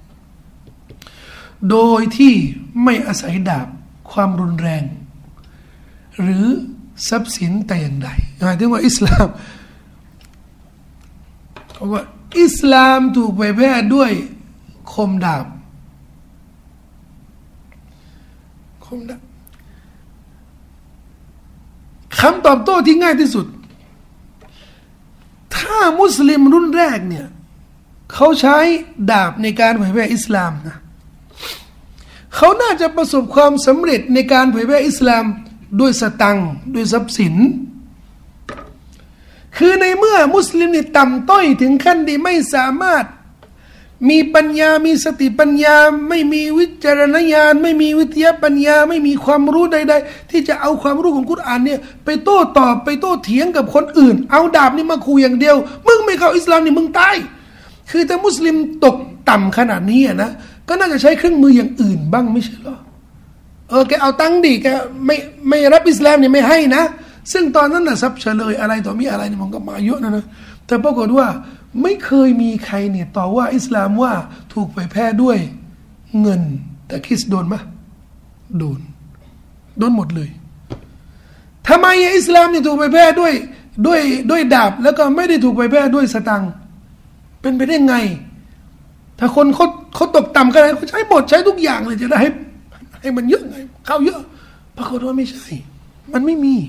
โดยที่ไม่อาศัยดาบความรุนแรงหรือทรัพย์สินแต่อย่างใดหมายถึงว่าอิสลามเพราะว่าอิสลามถูกเผยแพร่ด้วยคมดาบคมดาบคำตอบโต้ที่ง่ายที่สุดถ้ามุสลิมรุ่นแรกเนี่ยเขาใช้ดาบในการเผยแพร่อิสลามนะเขาน่าจะประสบความสำเร็จในการเผยแพร่อิสลามด้วยสตังค์ด้วยทรัพย์สินคือในเมื่อมุสลิมนี่ต่ำต้อยถึงขั้นที่ไม่สามารถมีปัญญามีสติปัญญาไม่มีวิจารณญาณไม่มีวิทยาปัญญาไม่มีความรู้ใดๆที่จะเอาความรู้ของกุรอานเนี่ยไปโต้ตอบไปโต้เถียงกับคนอื่นเอาดาบนี่มาขู่อย่างเดียวมึงไม่เข้าอิสลามนี่มึงตายคือถ้ามุสลิมตกต่ำขนาดนี้นะก็น่าจะใช้เครื่องมืออย่างอื่นบ้างไม่ใช่หรอเออแกเอาตังค์ดิแกไม่ไม่รับอิสลามเนี่ยไม่ให้นะซึ่งตอนนั้นน่ะทรัพย์เฉลยอะไรต่อมีอะไรเนี่ยมันก็มาเยอะนะนะแต่ปรากฏว่าไม่เคยมีใครเนี่ยต่อว่าอิสลามว่าถูกเผยแพร่ด้วยเงินแต่คริสโดนไหมโดนโดนหมดเลยทำไมอิสลามเนี่ยถูกเผยแพร่ด้วยด้วยด้วยดาบแล้วก็ไม่ได้ถูกเผยแพร่ด้วยสตังค์เป็นไปได้ไงถ้าคนเขาเขาตกต่ำกันเขาใช้หมดใช้ทุกอย่างเลยจะได้ให้ให้มันเยอะไงเข้าเยอะปรากฏว่าไม่ใช่มันไม่มี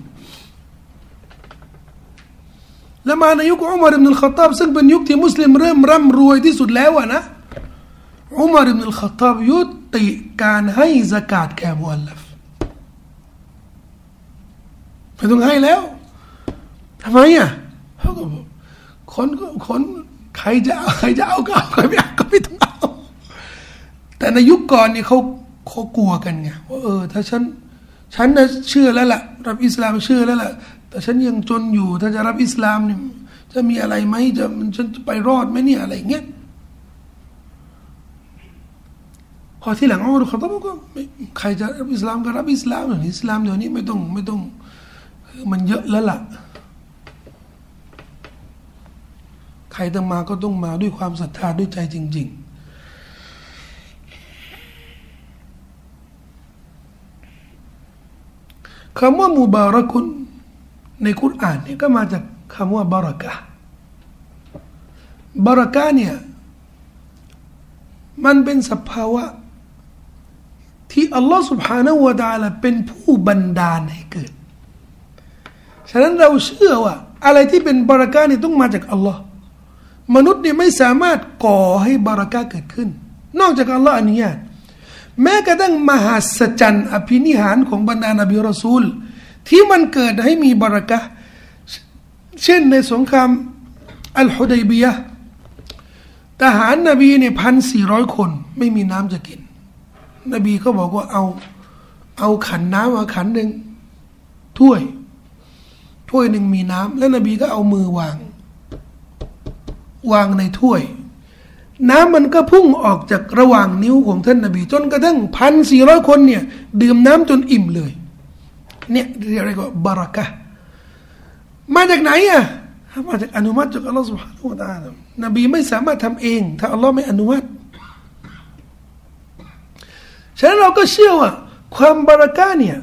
แล้วมาในยุคอุมัรอิบนุลค็อฏฏอบซึ่งเป็นยุคที่มุสลิมเริ่มร่ำรวยที่สุดแล้วอะนะอุมัรอิบนุลค็อฏฏอบยุติการให้ซะกาตแก่มุอัลลัฟไม่ต้องให้แล้วทำไมอ่ะเขาก็บอกคนก็คนใครจะเอาใครจะเอาก็เอาใครไม่เอาก็ไม่ต้องเอาแต่ในยุคก่อนนี่เขาเขากลัวกันไงว่าเออถ้าฉันฉันน่ะเชื่อแล้วล่ะรับอิสลามเชื่อแล้วล่ะแต่ฉันยังจนอยู่ถ้าจะรับอิสลามนี่จะมีอะไรไหมจะมันฉันจะไปรอดไหมเนี่ยอะไรเงี้ยพอที่หลังอุมัรเขาต้องบอกว่าใครจะรับอิสลามก็รับอิสลามหรืออิสลามเดี๋ยวนี้ไม่ต้องไม่ต้องมันเยอะแล้วล่ะใครต้องมาก็ต้องมาด้วยความศรัทธาด้วยใจจริงๆคำว่ามุบารักุนในคุรอานเนี่ยก็มาจากคำว่าบารักะห์บารักะห์เนี่ยมันเป็นสภาวะที่อัลลอฮฺ سبحانه และ تعالى เป็นผู้บันดาลให้เกิดฉะนั้นเราเชื่อว่าอะไรที่เป็นบารักะห์นี่ต้องมาจากอัลลอฮ์มนุษย์เนี่ยไม่สามารถก่อให้บารักะห์เกิดขึ้นนอกจากอัลลอฮ์อนุญาตแม้กระทั่งมหัศจรรย์อภินิหารของบรรดานบีรอซูลที่มันเกิดให้มีบารักะห์เช่นในสงครามอัลฮุดัยบียะห์ทหารนบีเนี่ยพันสี่ร้อยคนไม่มีน้ำจะกินนบีก็บอกว่าเอาเอาขันน้ำมาขันหนึ่งถ้วยถ้วยหนึ่งมีน้ำแล้วนบีก็เอามือวางวางในถ้วยน้ำมันก็พุ่งออกจากระหว่างนิ้วของท่านนบีจนกระทั่งพันสี่ร้อยคนเนี่ยดื่มน้ำจนอิ่มเลยเนี่ยเรียกว่าบารักะห์มาจากไหนอ่ะมาจากอนุมัติจากอัลลอฮฺ سبحانه และ تعالى นบีไม่สามารถทำเองถ้าอัลลอฮ์ไม่อนุมัติฉะนั้นเราก็เชื่อว่าความบารักะห์เนี่ย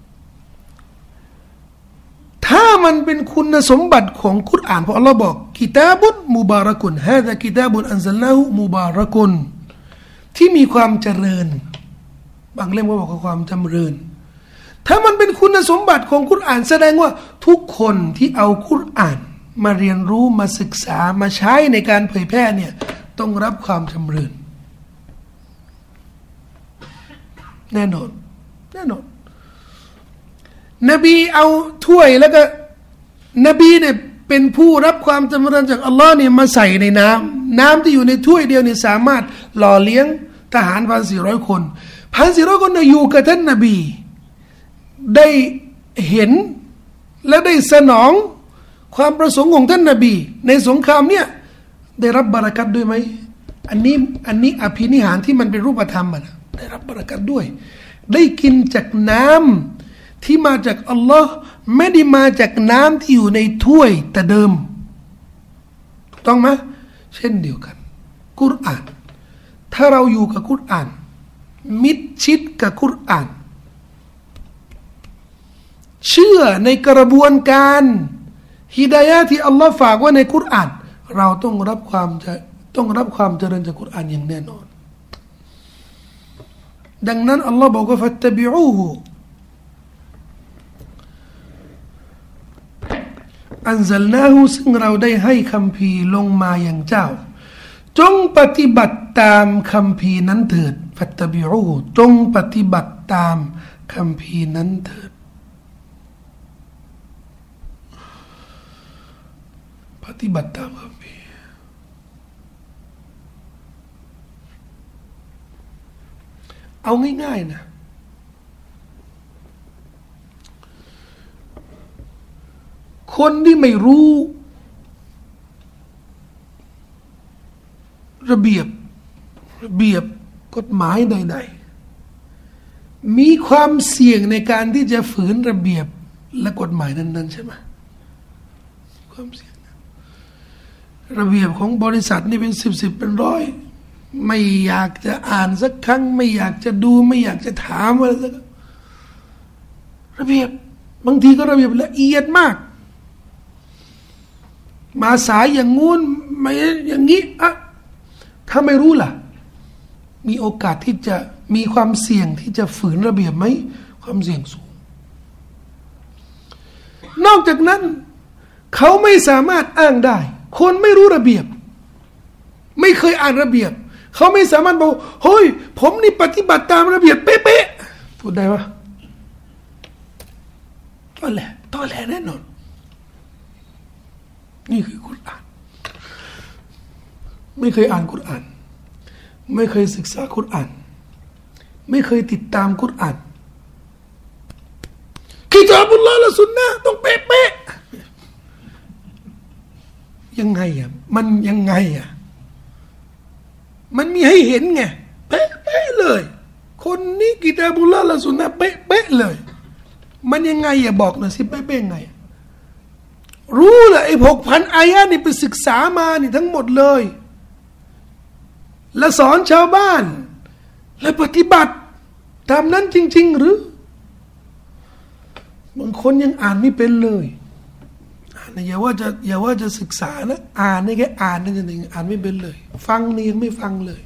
ถ้ามันเป็นคุณสมบัติของกุรอานเพราะอัลลอฮ์บอกกิตาบุนมุบารักุนฮาซากิตาบุนอันซัลนาฮูมุบารักุนที่มีความเจริญบางเล่มก็บอกว่าความจำเริญถ้ามันเป็นคุณสมบัติของกุรอานแสดงว่าทุกคนที่เอากุรอานมาเรียนรู้มาศึกษามาใช้ในการเผยแพร่เนี่ยต้องรับความจำเริญแน่นอนแน่นอนนบีเอาถ้วยแล้วก็นบีเนี่ยเป็นผู้รับความจำเริญจากอัลลอฮ์เนี่ยมาใส่ในน้ำน้ำที่อยู่ในถ้วยเดียวเนี่ยสามารถหล่อเลี้ยงทหารพันสี่ร้อยคนพันสี่ร้อยคนเนี่ยอยู่กับท่านนบีได้เห็นและได้สนองความประสงค์ของท่านนบีในสงครามเนี่ยได้รับบารักัตด้วยไหมอันนี้อันนี้อภินิหารที่มันเป็นรูปธรรมนะได้รับบารักัตด้วยได้กินจากน้ำที่มาจากอัลลอฮ์ไม่ได้มาจากน้ำที่อยู่ในถ้วยแต่เดิมถูกต้องไหมเช่นเดียวกันกุรอานถ้าเราอยู่กับกุรอานมิดชิดกับกุรอานเชื่อในกระบวนการฮิดายะห์ที่อัลลอฮ์ฝากไว้ในกุรอานเราต้องรับความจะต้องรับความเจริญจากกุรอานอย่างแน่นอนดังนั้นอัลลอฮ์บอกว่าฟัตตะบิอูฮูอันซัลนาฮูซึ่งเราได้ให้คัมภีร์ลงมาอย่างเจ้าจงปฏิบัติตามคัมภีร์นั้นเถิดฟัตตะบิอูฮูจงปฏิบัติตามคัมภีร์นั้นเถิดปฏิบัติตามคัมภีร์เอาง่ายๆนะคนที่ไม่รู้ระเบียบระเบียบกฎหมายใดๆมีความเสี่ยงในการที่จะฝืนระเบียบและกฎหมายนั้นๆใช่ไหมความเสี่ยงระเบียบของบริษัทนี่เป็นสิบสิบเป็นร้อยไม่อยากจะอ่านสักครั้งไม่อยากจะดูไม่อยากจะถามอะไรสักระเบียบบางทีก็ระเบียบละเอียดมากมาสายอย่างงู้นไม่อย่างนี้อะถ้าไม่รู้ล่ะมีโอกาสที่จะมีความเสี่ยงที่จะฝืนระเบียบไหมความเสี่ยงสูงนอกจากนั้นเขาไม่สามารถอ้างได้คนไม่รู้ระเบียบไม่เคยอ่านระเบียบเขาไม่สามารถบอกเฮ้ยผมนี่ปฏิบัติตามระเบียบเป๊ะๆพูดได้ปะตอแหลตอแหลแน่นอนนี่คือกุรอานไม่เคยอ่านกุรอานไม่เคยศึกษากุรอานไม่เคยติดตามกุรอานกิตาบุลลอฮ์และสุนนะห์ต้องเป๊ะๆยังไงอ่ะมันยังไงอ่ะมันมีให้เห็นไงเป๊ะๆเลยคนนี้กิตาบุลลอฮ์และสุนนะห์เป๊ะๆเลยมันยังไงอ่ะบอกหน่อยสิเป๊ะๆยังไงรู้แหละไอ้หกพันอายะห์นี่ไปศึกษามานี่ทั้งหมดเลยและสอนชาวบ้านและปฏิบัติตามนั้นจริงๆหรือบางคนยังอ่านไม่เป็นเลยอ่านอย่าว่าจะอย่าว่าจะศึกษานะอ่านนี่แค่อ่านนั่นเองอ่านไม่เป็นเลยฟังนี่ยังไม่ฟังเลย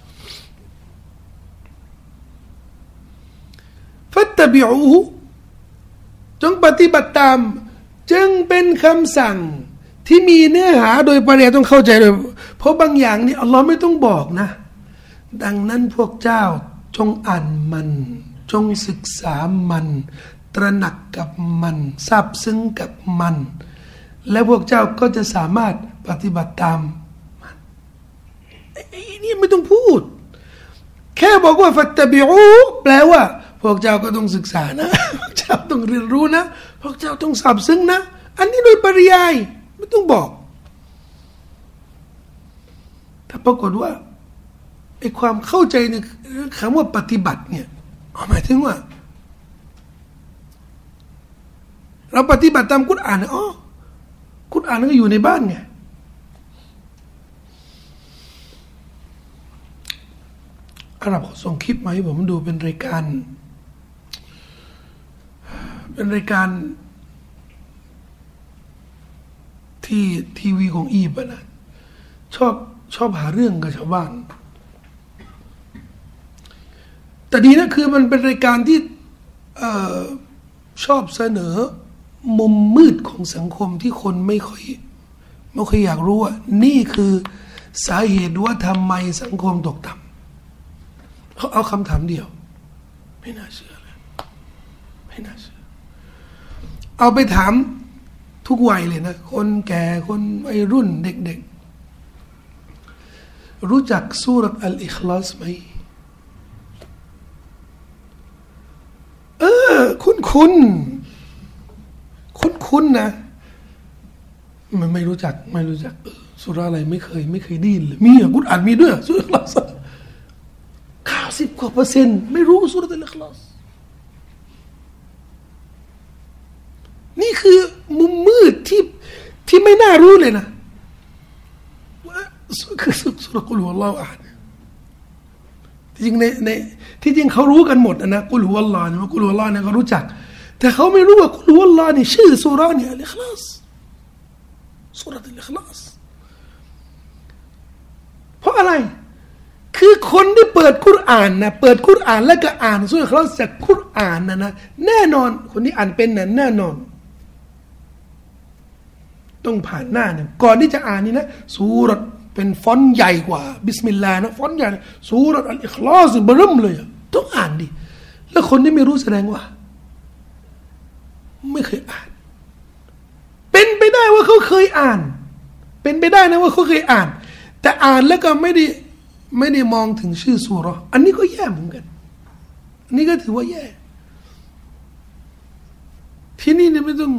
ฟัตตบิอูฮุจงปฏิบัติตามจึงเป็นคำสั่งที่มีเนื้อหาโดยปริยายต้องเข้าใจเลยเพราะบางอย่างนี่อัลลอฮ์ไม่ต้องบอกนะดังนั้นพวกเจ้าจงอ่านมันจงศึกษามันตระหนักกับมันซาบซึ้งกับมันและพวกเจ้าก็จะสามารถปฏิบัติตามมันไอ้นี่ไม่ต้องพูดแค่บอกว่าฟัตตบิอูแปลว่าพวกเจ้าก็ต้องศึกษานะพวกเจ้าต้องเรียนรู้นะพวกเจ้าต้องซาบซึ้งนะอันนี้โดยปริยายไม่ต้องบอกแต่ปรากฏว่าไอ้ความเข้าใจในคำว่าปฏิบัติเนี่ยหมายถึงว่าเราปฏิบัติตามกุรอานอ๋อกุรอานก็อยู่ในบ้านไงอาหรับเขาส่งคลิปมาให้ผมดูเป็นรายการเป็นรายการที่ทีวีของอียิปต์นะชอบชอบหาเรื่องกับชาวบ้านแต่ดีนะคือมันเป็นรายการที่ชอบเสนอมุมมืดของสังคมที่คนไม่ค่อยไม่ค่อยอยากรู้ว่านี่คือสาเหตุว่าทำไมสังคมตกต่ำเขาเอาคำถามเดียวไม่น่าเชื่อเลยไม่น่าเชื่อเอาไปถามทุกวัยเลยนะคนแก่คนวัยรุ่นเด็กๆรู้จักซูเราะห์อัลอิคลาสไหมเออคุณคุณคุณคุณนะมันไม่รู้จักไม่รู้จักสุราอะไรไม่เคยไม่เคยได้ยินเลยมีอ่ะกุรอานมีด้วยสุราะห์อัลอิคลาสเก้าสิบกว่าเปอร์เซ็นต์ไม่รู้สุราะห์อัลอิคลาสนี่คือมุมมืดที่ที่ไม่น่ารู้เลยนะว่าคือสุราะห์กุลฮุวัลลอฮุอะฮัดจริงในในที่จริงเขารู้กันหมดนะกุลฮุวัลลอฮ์เนี่ยกุลฮุวัลลอฮ์เนี่ยเขารู้จักแต่เขาไม่รู้ว่ากุลฮุวัลลอฮ์นี่ชื่อสุราะห์เนี่ยอัลอิคลาสสุราะห์อัลอิคลาสเพราะอะไรคือคนที่เปิดกุรอานนะเปิดกุรอานแล้วก็อ่านสุราะห์อัลอิคลาสจากกุรอานนะนะแน่นอนคนที่อ่านเป็นน่ะแน่นอนต้องผ่านหน้าเนี่ยก่อนที่จะอ่านนี่นะซูเราะห์เป็นฟอนต์ใหญ่กว่าบิสมิลลาห์นะฟอนต์ใหญ่ซูเราะห์อัลอิคลาสเบิ่มเลยต้องอ่านดิแล้วคนที่ไม่รู้แสดงว่าไม่เคยอ่านเป็นไปได้ว่าเขาเคยอ่านเป็นไปได้นะว่าเขาเคยอ่านแต่อ่านแล้วก็ไม่ได้ไม่ได้มองถึงชื่อซูเราะห์อันนี้ก็แย่เหมือนกันอันนี้ก็ถือว่าแย่ที่นี่เนี่ยไม่ต้อง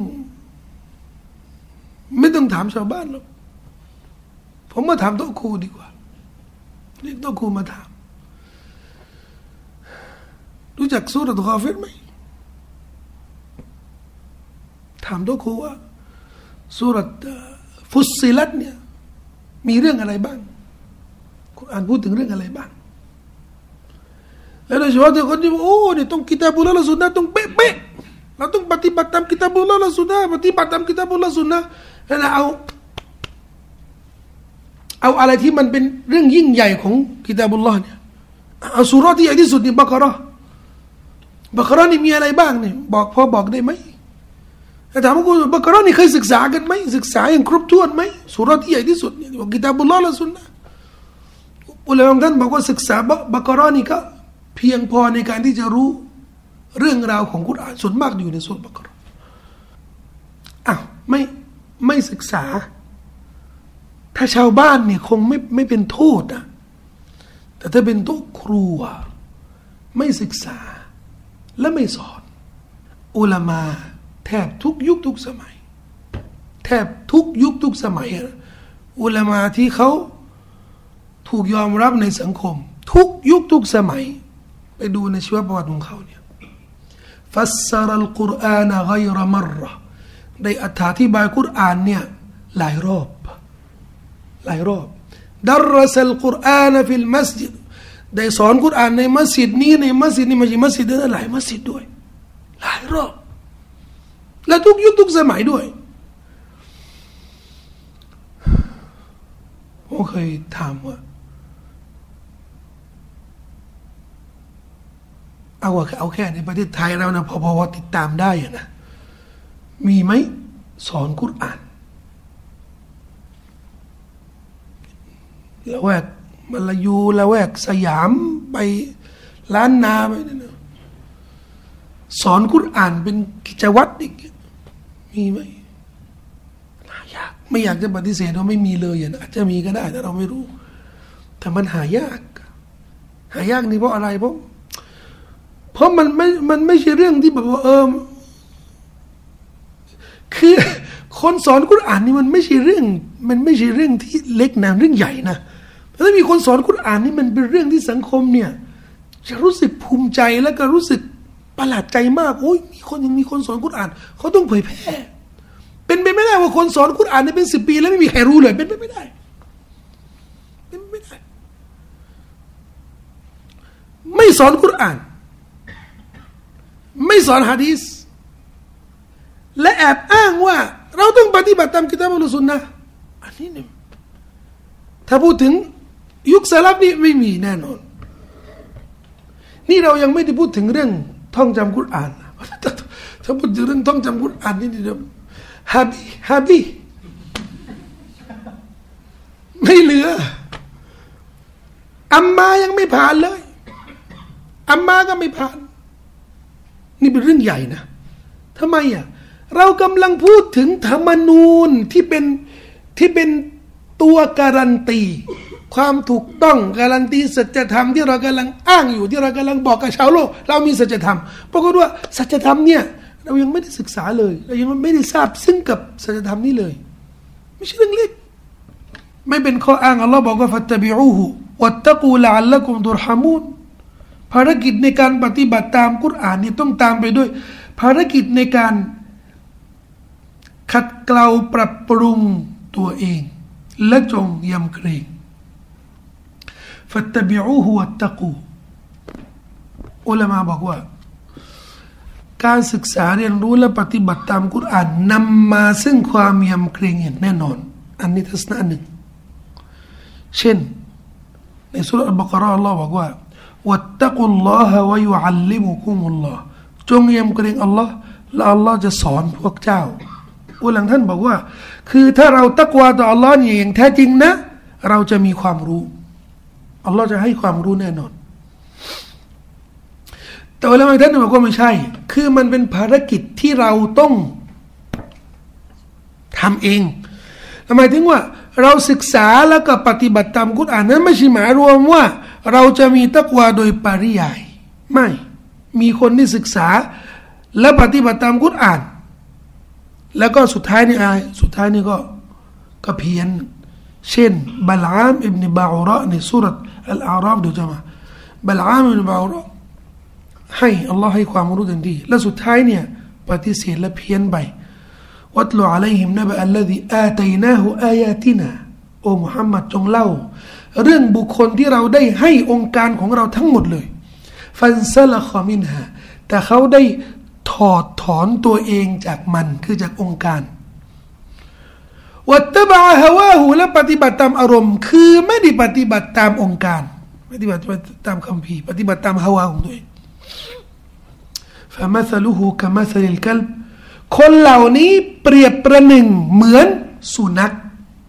ไม่ต้องถามชาวบ้านหรอกผมมาถามโต๊ะครูดีกว่าเรียกโต๊ะครูมาถามรู้จักซูเราะห์กอฟิรไหมถามโต๊ะครูว่าซูเราะห์ฟุสซิลัตเนี่ยมีเรื่องอะไรบ้างกุรอานพูดถึงเรื่องอะไรบ้างแล้วโดยเฉพาะที่คนที่บอกโอ้เนี่ยต้องกิตาบุลลอฮ์และซุนนะห์ต้องเป๊ะๆเราต้องปฏิบัติตามกิตาบุลลอฮ์และซุนนะห์ปฏิบัติตามกิตาบุลลอฮ์ซุนนะห์แล้วเอาเอาอะไรที่มันเป็นเรื่องยิ่งใหญ่ของกิตาบุลลอฮ์เนี่ยเอาซูเราะห์ที่ใหญ่ที่สุดนี่บักเราะห์บักเราะห์นี่มีอะไรบ้างเนี่ยบอกพอบอกได้ไหมถามว่ากูบักเราะห์นี่เคยศึกษากันไหมศึกษาอย่างครบถ้วนไหมซูเราะห์ที่ใหญ่ที่สุดเนี่ยกิตาบุลลอฮ์และซุนนะห์อุลามะท่านบอกว่าศึกษาบักเราะห์นี่ก็เพียงพอในการที่จะรู้เรื่องราวของกุรอานส่วนมากอยู่ในซูเราะห์บักเราะห์อ้าวไม่ไม่ศึกษาถ้าชาวบ้านเนี่ยคงไม่ไม่เป็นโทษนะแต่ถ้าเป็นโต๊ะครูไม่ศึกษาและไม่สอนอุลามะแทบทุกยุคทุกสมัยแทบทุกยุคทุกสมัยอุลามะที่เขาถูกยอมรับในสังคมทุกยุคทุกสมัยไปดูในชีวประวัติของเขาเนี่ยฟัสซารัลกุรอานฆอยรมัรเราะห์ได้อธิบายกุรอานเนี่ยหลายรอบหลายรอบดัรสอัลกุรอานฟิลมัสยิดได้สอนกุรอานในมัสยิดนี้ในมัสยิดนี้ไม่ใช่มัสยิดนั้นหลายมัสยิดด้วยหลายรอบและทุกยุคทุกสมัยด้วยผมเคยถามว่าเอาว่าเอาแค่ในประเทศไทยเรานะพอพอติดตามได้นะมีไหมสอนกุรอานละแวกมาลายูละแวกสยามไปล้านนาไปนะสอนกุรอานเป็นกิจวัตรอีกมีไหมหายากไม่อยากจะปฏิเสธว่าไม่มีเลยอาจจะมีก็ได้แต่เราไม่รู้แต่มันหายากหายากนี่เพราะอะไรเพราะเพราะมันไม่มันไม่ใช่เรื่องที่แบบว่าเออคือคนสอนกุรอานนี่มันไม่ใช่เรื่องมันไม่ใช่เรื่องที่เล็กนะเรื่องใหญ่นะถ้ามีคนสอนกุรอานนี่มันเป็นเรื่องที่สังคมเนี่ยจะรู้สึกภูมิใจแล้วก็รู้สึกประหลาดใจมากโอ้ยมีคนยังมีคนสอนกุรอานเขาต้องเผยแพร่เป็นไปไม่ได้ว่าคนสอนกุรอานนี่เป็นสิบปีแล้วไม่มีใครรู้เลยเป็นไปไม่ได้เป็นไปไม่ได้ไม่สอนกุรอานไม่สอนหะดีษและแอบอ้างว่าเราต้องปฏิบัติตามกิตาบ อัลสุนนะห์อันนี้เนี่ยถ้าพูดถึงยุคสลับนี่ไม่มีแน่นอนนี่เรายังไม่ได้พูดถึงเรื่องท่องจำกุรอานถ้าพูดถึงเรื่องท่องจำกุรอานนี่เดี๋ยวฮาบีฮาบีไม่เหลืออัมมายังไม่ผ่านเลยอัมมาก็ไม่ผ่านนี่เป็นเรื่องใหญ่นะทำไมอ่ะเรากำลังพูดถึงธรรมนูญที่เป็นที่เป็นตัวการันตีความถูกต้องการันตีสัจธรรมที่เรากำลังอ้างอยู่ที่เรากำลังบอกกับชาวโลกเรามีสัจธรรมปรากฏว่าสัจธรรมเนี่ยเรายังไม่ได้ศึกษาเลยเรายังไม่ได้ทราบซึ่งกับสัจธรรมนี้เลยไม่ใช่เรื่องเล็กไม่เป็นข้ออ้างอัลลอฮ์บอกว่าฟัตตะบิอูฮุวัตตะกูละอัลละกุมตุรฮามูนภารกิจในการปฏิบัติตามกุรอานนี่ต้องตามไปด้วยภารกิจในการขัดเกลาปรับปรุงตัวเองและจงยำเกรงฟัตตะบิอูฮุวัตตะกูอุลามะบอกว่าการศึกษาเรียนรู้และปฏิบัติตามกุรอานนำมาซึ่งความยำเกรงอย่างแน่นอนอันนี้ทัศนะหนึ่งเช่นในสุราะห์อัลบะเกาะเราะห์อัลลอฮ์บอกว่าวัตตะกุลลอฮะวะยุอัลลิมุกุมุลลอฮ์จงยำเกรงอัลลอฮ์และอัลลอฮ์จะสอนพวกเจ้าอุลามะท่านบอกว่าคือถ้าเราตักวาต่ออัลลอฮ์เนี่ยอย่างแท้จริงนะเราจะมีความรู้อัลลอฮ์จะให้ความรู้แน่นอนแต่อุลามะท่านบอกว่าไม่ใช่คือมันเป็นภารกิจที่เราต้องทำเองหมายถึงว่าเราศึกษาแล้วก็ปฏิบัติตามกุรอานนั้นไม่ใช่หมายรวมว่าเราจะมีตักวาโดยปริยายไม่มีคนที่ศึกษาและปฏิบัติตามกุรอานแล้วก็สุดท้ายนี่อายสุดท้ายนี่ก็ก็เพี้ยนเช่นบัลอามอิบนุบาอุเราะห์ในสุเราะห์อัลอาราฟดูจะมาบัลอามอิบนุบาอุเราะห์ให้อัลลอฮ์ให้ความรู้ทันทีและสุดท้ายเนี่ยปฏิเสธและเพี้ยนไปวัตลุอะลัยฮิมนะบะอัลลซีอาตัยนาฮูอายาตินาโอ้มุฮัมมัดจงเล่าเรื่องบุคคลที่เราได้ให้องค์การของเราทั้งหมดเลยฟันซะละคอมินฮาแต่เขาได้ถอดถอนตัวเองจากมันคือจากองค์การวัตตะบะฮาวาฮูและปฏิบัติตามอารมณ์คือไม่ได้ปฏิบัติตามองค์การปฏิบัติตามคัมภีร์ปฏิบัติตามฮาวาของตัวเองฟะมัซลุฮูกะมัซลิลกัลบคนเหล่านี้เปรียบประหนึ่งเหมือนสุนัข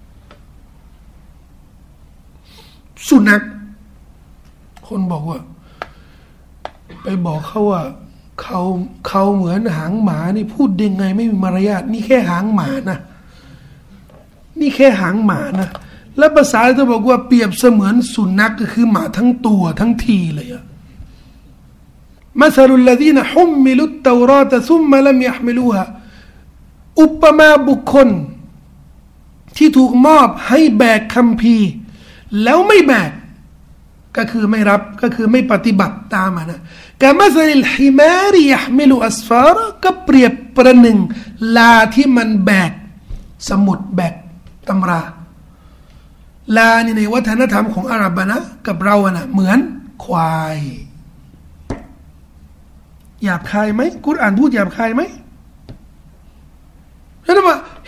สุนัขคนบอกว่าไปบอกเขาว่าเขาเขาเหมือนหางหมานี่พูดยังไงไม่มีมารยาทนี่แค่หางหมานะนี่แค่หางหมานะแล้วภาษาจะบอกว่าเปรียบเสมือนสุนัขก็คือหมาทั้งตัวทั้งทีเลยอะมัซลุลลซีนฮุมมิลุตเตาราตซุมมะลัมยะห์มิลูฮาอุปมาบุคคลที่ถูกมอบให้แบกคัมภีร์แล้วไม่แบกก็คือไม่รับก็คือไม่ปฏิบัติตามนะกะมัซลิลฮิมาริยะห์มิลูอัสฟาระก็เปรียบประหนึ่งลาที่มันแบกสมุดแบกตำราลานี่ในวัฒนธรรมของอาหรับนะกับเรานะเหมือนควายหยาบคายไหมกุรอานพูดหยาบคายไหม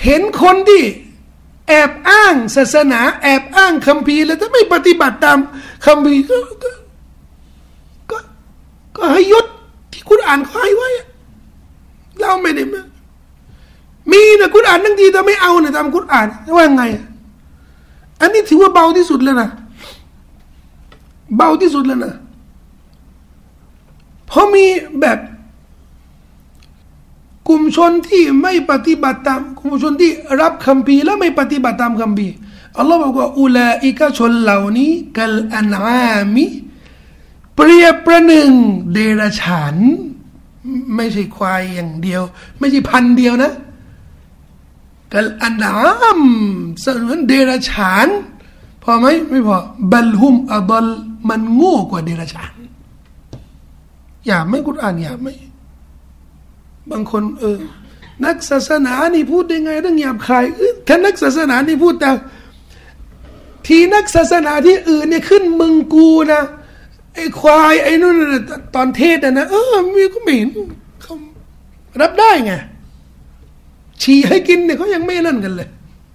เห็นคนที่แอบอ้างศาสนาแอบอ้างคัมภีร์แล้วถ้าไม่ปฏิบัติตามคัมภีร์ก็ก็ก็ก็ให้ยศที่กุรอานเขาให้ไว้เราไม่ได้มามีนะกุรอานทั้งทีแต่ไม่เอาเนี่ยตามกุรอานว่าไงอันนี้ถือว่าเบาที่สุดแล้วนะเบาที่สุดแล้วนะเพราะมีแบบกลุ่มชนที่ไม่ปฏิบัติตามกลุ่มชนที่รับคัมภีร์แล้วไม่ปฏิบัติตามคัมภีร์อัลลอฮ์บอกว่าอุลาอิกะชนเหล่านี้กัลอันอามิเปรียบประหนึ่งเดรัจฉานไม่ใช่ควายอย่างเดียวไม่ใช่พันเดียวนะกัลอันอามเสมือนเดรัจฉานพอไหมไม่พอบัลฮุมอัดลมันโง่กว่าเดรัจฉานอย่าไม่กุรอานอย่าไม่บางคนเออนักศาสนานี่พูดได้ไงเรื่องหยาบคายถ้านักศาสนานี่พูดแต่ทีนักศาสนาที่อื่นเนี่ยขึ้นมึงกูนะไอ้ควายไอ้นู่นตอนเทศนะนะเออมีก็ไม่เห็นเขารับได้ไงฉี่ให้กินเนี่ยเขายังไม่นั่นกันเลย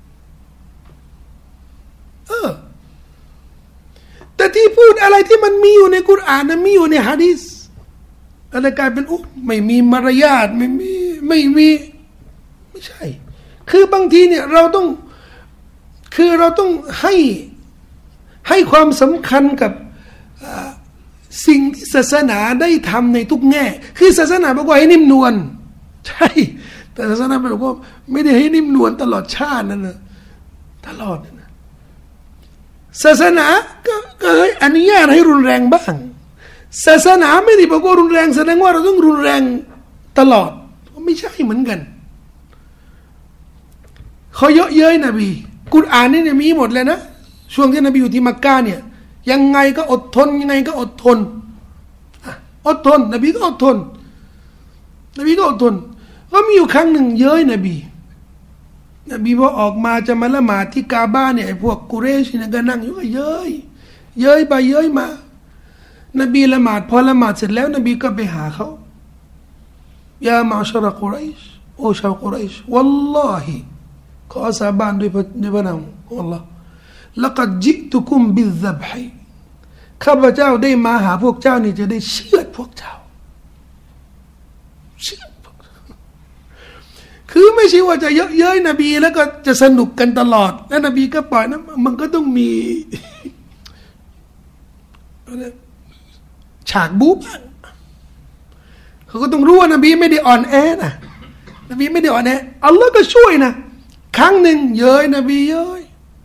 เออแต่ที่พูดอะไรที่มันมีอยู่ในกุรอานนะมีอยู่ในหะดีษอะไรกลายเป็นอุ๊ไม่มีมารยาทไม่มีไม่มีไม่ใช่คือบางทีเนี่ยเราต้องคือเราต้องให้ให้ความสำคัญกับสิ่งที่ศาสนาได้ทำในทุกแง่คือศาสนาบอกว่าให้นิ่มนวลใช่แต่ศาสนาบอกว่าไม่ได้ให้นิ่มนวลตลอดชาตินั่นนะตลอดนะศาสนาก็ก็ให้อนุญาตให้รุนแรงบ้างศาสนาไม่ได้บอกว่ารุนแรงแสดงว่าเราต้องรุนแรงตลอดไม่ใช่เหมือนกันเขาเยอะเย้ยนบีกุรอานนี่เนี่ยมีหมดเลยนะช่วงที่นบีอยู่ที่มักกะเนี่ยยังไงก็อดทนยังไงก็อดทนอดทนนบีก็อดทนนบีก็อดทนก็มีอยู่ครั้งหนึ่งเย้ยนบีนบีพอออกมาจะมาละหมาดที่กาบาเนี่ยไอ้พวกกุเรชเนี่ยก็นั่งอยู่ก็เย้ยเย้ยไปเย้ยมานบีละหมาดพอละหมาดเสร็จแล้วนบีก็ไปหาเขายามาชรกุเรชโอชาวกุเรชวัลลอฮิขอสาบานด้วยด้วยพระนามของอัลลอฮ์ละกัดจิตุคุมบิซซับฮิข้าพเจ้าได้มาหาพวกเจ้านี่จะได้เชือดพวกเจ้าเชือดคือไม่ใช่ว่าจะเยอะเย้ยนบีแล้วก็จะสนุกกันตลอดแล้วนบีก็ปล่อยนะมันก็ต้องมีฉากบู๊บ้างเขาก็ต้องรู้ว่านบีไม่ได้อ่อนแอนะนบีไม่ได้อ่อนแออัลลอฮ์ก็ช่วยนะครั้งหนึ่งเย้ยนบีเย้ย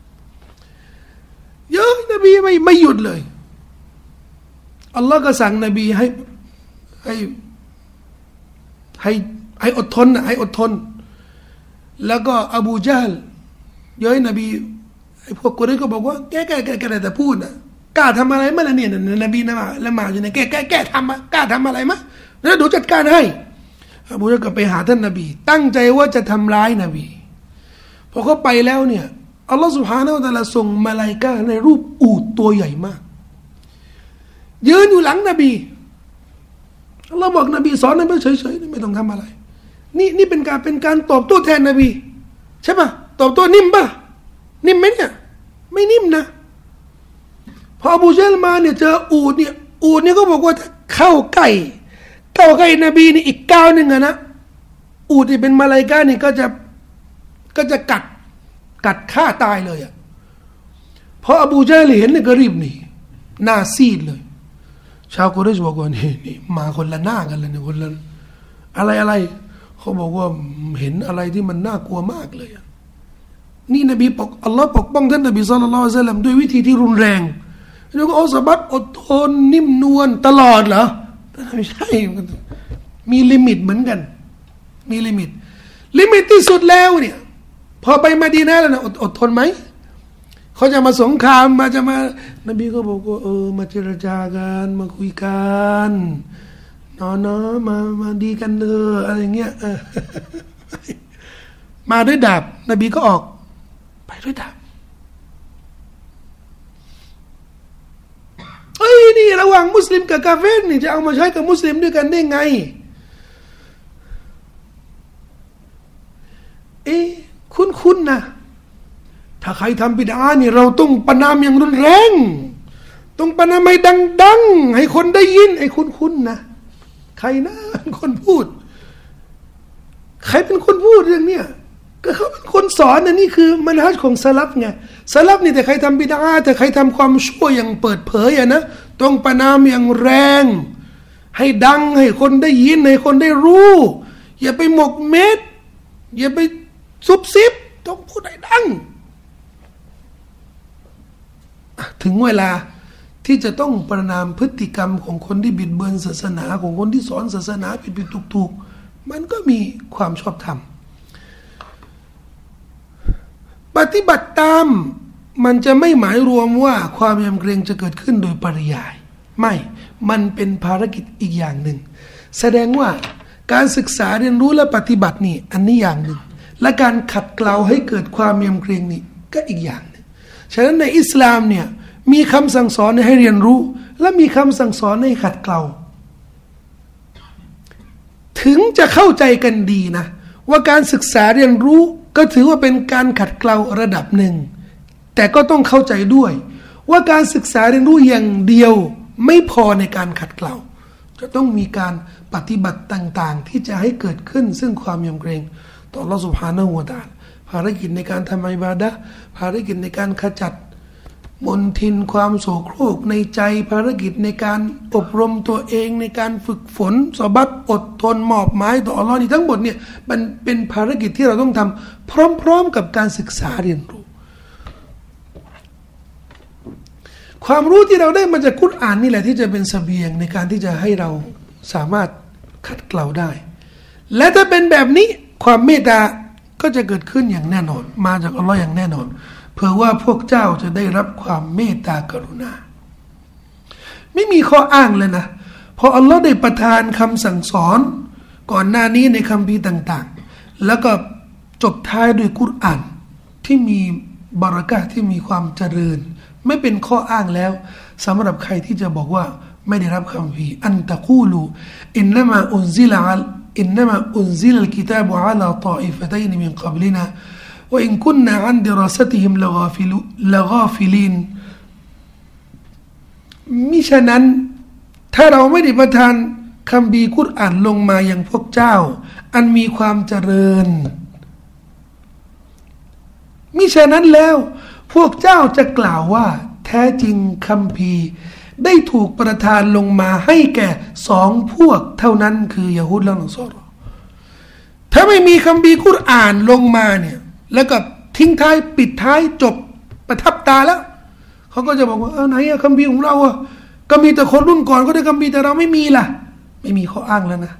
เย้ยนบีไม่ไม่หยุดเลยอัลลอฮ์ก็สั่งนบีให้ให้ให้ให้อดทนนะให้อดทนแล้วก็อบูญะลเย้ยนบีไอ้พวกกุเรชก็บอกว่าแกแกแกแกแต่พูดนะกล้าทำอะไรมาละเนี่ยนบีนะมาละหมาดอยู่เนี่ยแกแกแกทำมากล้าทำอะไรมะแล้วดูจัดการให้อบูญะลก็ไปหาท่านนบีตั้งใจว่าจะทำร้ายนบีพอเขาไปแล้วเนี่ยอัลลอฮฺ سبحانه และ تعالى ส่งมลาอิกะห์ในรูปอูฐตัวใหญ่มากยืนอยู่หลังนบีอัลลอฮฺบอกนบีสอนนบีเฉยๆไม่ต้องทำอะไรนี่นี่เป็นการเป็นการตอบโต้แทนนบีใช่ป่ะตอบโต้นิ่มป่ะนิ่มไหมเนี่ยไม่นิ่มนะพออบูญะลมาเนี่ยเจออูฐเนี่ยอูฐเนี่ยก็บอกว่าถ้าเข้าใกล้เข้าใกล้นบีนี่อีกก้าวหนึ่งอะนะอูฐที่เป็นมลาอิกะห์นี่ก็จะก็จะกัดกัดฆ่าตายเลยอ่ะพออบูญะลเห็นเนี่ยก็รีบหนีหน้าซีดเลยชาวกุเรชบอกว่านี่นี่มาคนละหน้ากันเลยเนี่ยคนละอะไรอะไรเขาบอกว่าเห็นอะไรที่มันน่ากลัวมากเลยอ่ะนี่นบีปกอัลลอฮ์ปกป้องท่านนบีศ็อลลัลลอฮุอะลัยฮิวะซัลลัมด้วยวิธีที่รุนแรงแล้วก็เอาสะบัดอดทนนิ่มนวลตลอดเหรอไม่ใช่มีลิมิตเหมือนกันมีลิมิตลิมิตที่สุดแล้วเนี่ยพอไปมะดีนะห์แล้วนะอดอดทนไหมเขาจะมาสงครามมาจะมานบีก็บอกว่าเออมาเจรจากันมาคุยกันเนาะเนาะมามาดีกันเถอะอะไรเงี้ยมาด้วยดาบนบีก็ออกไปด้วยดาบเอ้ยนี่ระหว่างมุสลิมกับกาเฟรนี่จะเอามาใช้กับมุสลิมด้วยกันได้ไงเอ๊ะคุคุ้นๆนะถ้าใครทำบิดานี่เราต้องประนามอย่างรุนแรงต้องประนามให้ดังๆให้คนได้ยินไอ้คุ้นๆนะใครนะคนพูดใครเป็นคนพูดเรื่องเนี้ยก็เขาเป็นคนสอนนะนี่คือมันฮัจของสลับไงสลับนี่แต่ใครทำบิดาแต่ใครทำความชั่วอย่างเปิดเผยอะนะต้องประนามอย่างแรงให้ดังให้คนได้ยินให้คนได้รู้อย่าไปหมกเม็ดอย่าไปซุบซิบต้องพูดให้ดังถึงเวลาที่จะต้องประนามพฤติกรรมของคนที่บิดเบือนศาสนาของคนที่สอนศาสนาผิดๆถูกๆมันก็มีความชอบธรรมปฏิบัติตามมันจะไม่หมายรวมว่าความยำเกรงจะเกิดขึ้นโดยปริยายไม่มันเป็นภารกิจอีกอย่างหนึ่งแสดงว่าการศึกษาเรียนรู้และปฏิบัตินี่อันนี้อย่างหนึ่งและการขัดเกลาให้เกิดความยำเกรงนี่ก็อีกอย่างหนึ่งฉะนั้นในอิสลามเนี่ยมีคำสั่งสอนให้เรียนรู้และมีคำสั่งสอนให้ขัดเกลาถึงจะเข้าใจกันดีนะว่าการศึกษาเรียนรู้ก็ถือว่าเป็นการขัดเกลาระดับหนึ่งแต่ก็ต้องเข้าใจด้วยว่าการศึกษาเรียนรู้อย่างเดียวไม่พอในการขัดเกลาจะต้องมีการปฏิบัติต่างๆที่จะให้เกิดขึ้นซึ่งความยำเกรงต่ออัลเลาะห์ซุบฮานะฮูวะตะอาลาภารกิจในการทำอิบาดะห์ภารกิจในการขจัดมลทินความโศกโครกในใจภารกิจในการอบรมตัวเองในการฝึกฝนสบัดอดทนมอบหมายต่ออัลเลาะห์นี่ทั้งหมดเนี่ยมันเป็นภารกิจที่เราต้องทำพร้อมๆกับการศึกษาเรียนรู้ความรู้ที่เราได้มาจากกุรอานนี่แหละที่จะเป็นเสบียงในการที่จะให้เราสามารถขัดเกลาได้และถ้าเป็นแบบนี้ความเมตตาก็จะเกิดขึ้นอย่างแน่นอนมาจากอัลเลาะห์อย่างแน่นอนเพื่อว่าพวกเจ้าจะได้รับความเมตตากรุณาไม่มีข้ออ้างเลยนะเพราะอัลลอฮ์ได้ประทานคำสั่งสอนก่อนหน้านี้ในคัมภีร์ต่างๆแล้วก็จบท้ายด้วยกุรอานที่มีบารักะห์ที่มีความเจริญไม่เป็นข้ออ้างแล้วสำหรับใครที่จะบอกว่าไม่ได้รับคัมภีร์อันตะกูลูอินนามาอุนซิลอัลอินนามาอุนซิลอัลกิตาบุอะลาฏออิฟะตัยนมินกับลินาوإن كنا عن دراستهم لغافلين มิฉะนั้นถ้าเราไม่ได้ประทานคัมภีร์กุรอานลงมาอย่างพวกเจ้าอันมีความเจริญมิฉะนั้นแล้วพวกเจ้าจะกล่าวว่าแท้จริงคัมภีร์ได้ถูกประทานลงมาให้แก่สองพวกเท่านั้นคือยะฮูดและนัสรอถ้าไม่มีคัมภีร์กุรอานลงมาเนี่ยแล้วก็ทิ้งท้ายปิดท้ายจบประทับตาแล้วเขาก็จะบอกว่าเออไหนอะคัมภีร์ของเราอะก็มีแต่คนรุ่นก่อนก็ได้คัมภีร์แต่เราไม่มีล่ะไม่มีข้ออ้างแล้วนะ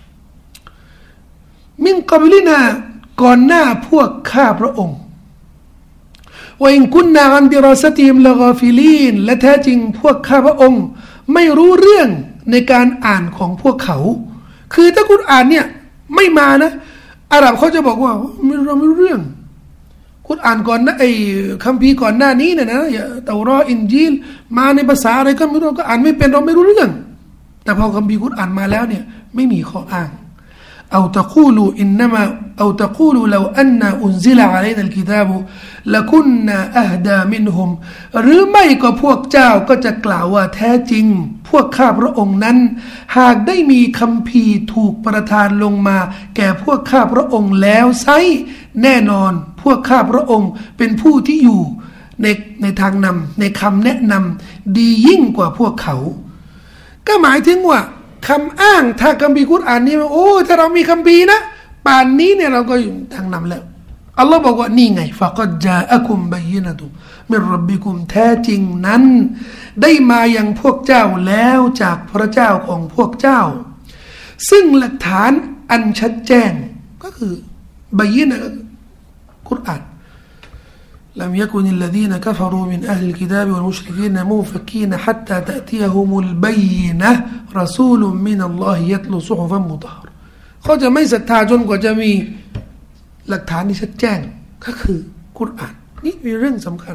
มินกับลินาก่อนหน้าพวกข้าพระองค์ว่าอินกุนนาอันดิราสติมละกาฟิลีนและแท้จริงพวกข้าพระองค์ไม่รู้เรื่องในการอ่านของพวกเขาคือถ้ากุรอานเนี่ยไม่มานะอาหรับเขาจะบอกว่าเราไม่รู้เรื่องกุรอานก่อนนะไอ้คัมภีร์ก่อนหน้านี้เนี่ยนะเตารออินจีลมาในภาษาอะไรก็ไม่รู้ก็อ่านไม่เป็นเราไม่รู้เรื่องแต่พอคัมภีร์กุรอานมาแล้วเนี่ยไม่มีข้ออ้างเอาตะกูลูอินนามาเอาตะกูลูลาอันนาอุนซิลอะลัยนัลกิตาบุละกุนนาอัฮดามินฮุมหรือไม่ก็พวกเจ้าก็จะกล่าวว่าแท้จริงพวกข้าพระองค์นั้นหากได้มีคัมภีร์ถูกประทานลงมาแก่พวกข้าพระองค์แล้วไซแน่นอนพวกข้าพระองค์เป็นผู้ที่อยู่ในในทางนำในคำแนะนำดียิ่งกว่าพวกเขาก็หมายถึงว่าคำอ้างถ้าคัมภีร์กุรอานนี้โอ้ถ้าเรามีคัมภีร์นะป่านนี้เนี่ยเราก็อยู่ทางนำแล้วอัลลอฮ์บอกว่านี่ไงฟะกัดจาอะกุมบัยนะตุมินร็อบบิกุมแท้จริงนั้นได้มาอย่างพวกเจ้าแล้วจากพระเจ้าของพวกเจ้าซึ่งหลักฐานอันชัดแจ้งก็คือบัยนะกุรอานلم يكن الذين كفروا من أهل الكتاب والمشركين منفكين حتى تأتيهم البينة رسول من الله يتلو صحفا مطهرة เขาจะไม่ศรัทธาจนกว่าจะมีหลักฐานที่ชัดแจ้งก็คือกุรอานนี่เป็นเรื่องสำคัญ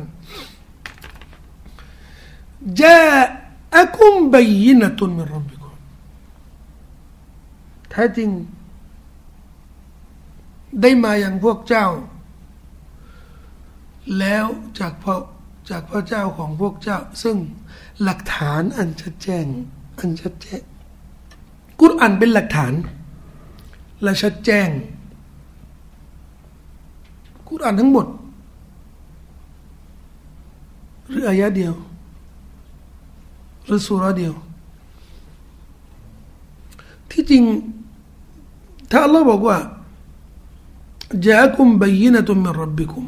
จาอะกุมบัยนะตุนมินร็อบบิกุมแท้จริงได้มาอย่างพวกเจ้าแล้วจากพระจากพระเจ้าของพวกเจ้าซึ่งหลักฐานอันชัดแจ้งอันชัดแจ้งกุรอานเป็นหลักฐานและชัดแจ้งกุรอานทั้งหมดหรืออายะเดียวหรือซูเราะห์เดียวที่จริงถ้าอัลลอฮ์บอกว่าจาอะกุมบัยยินะตุมมินร็อบบิกุม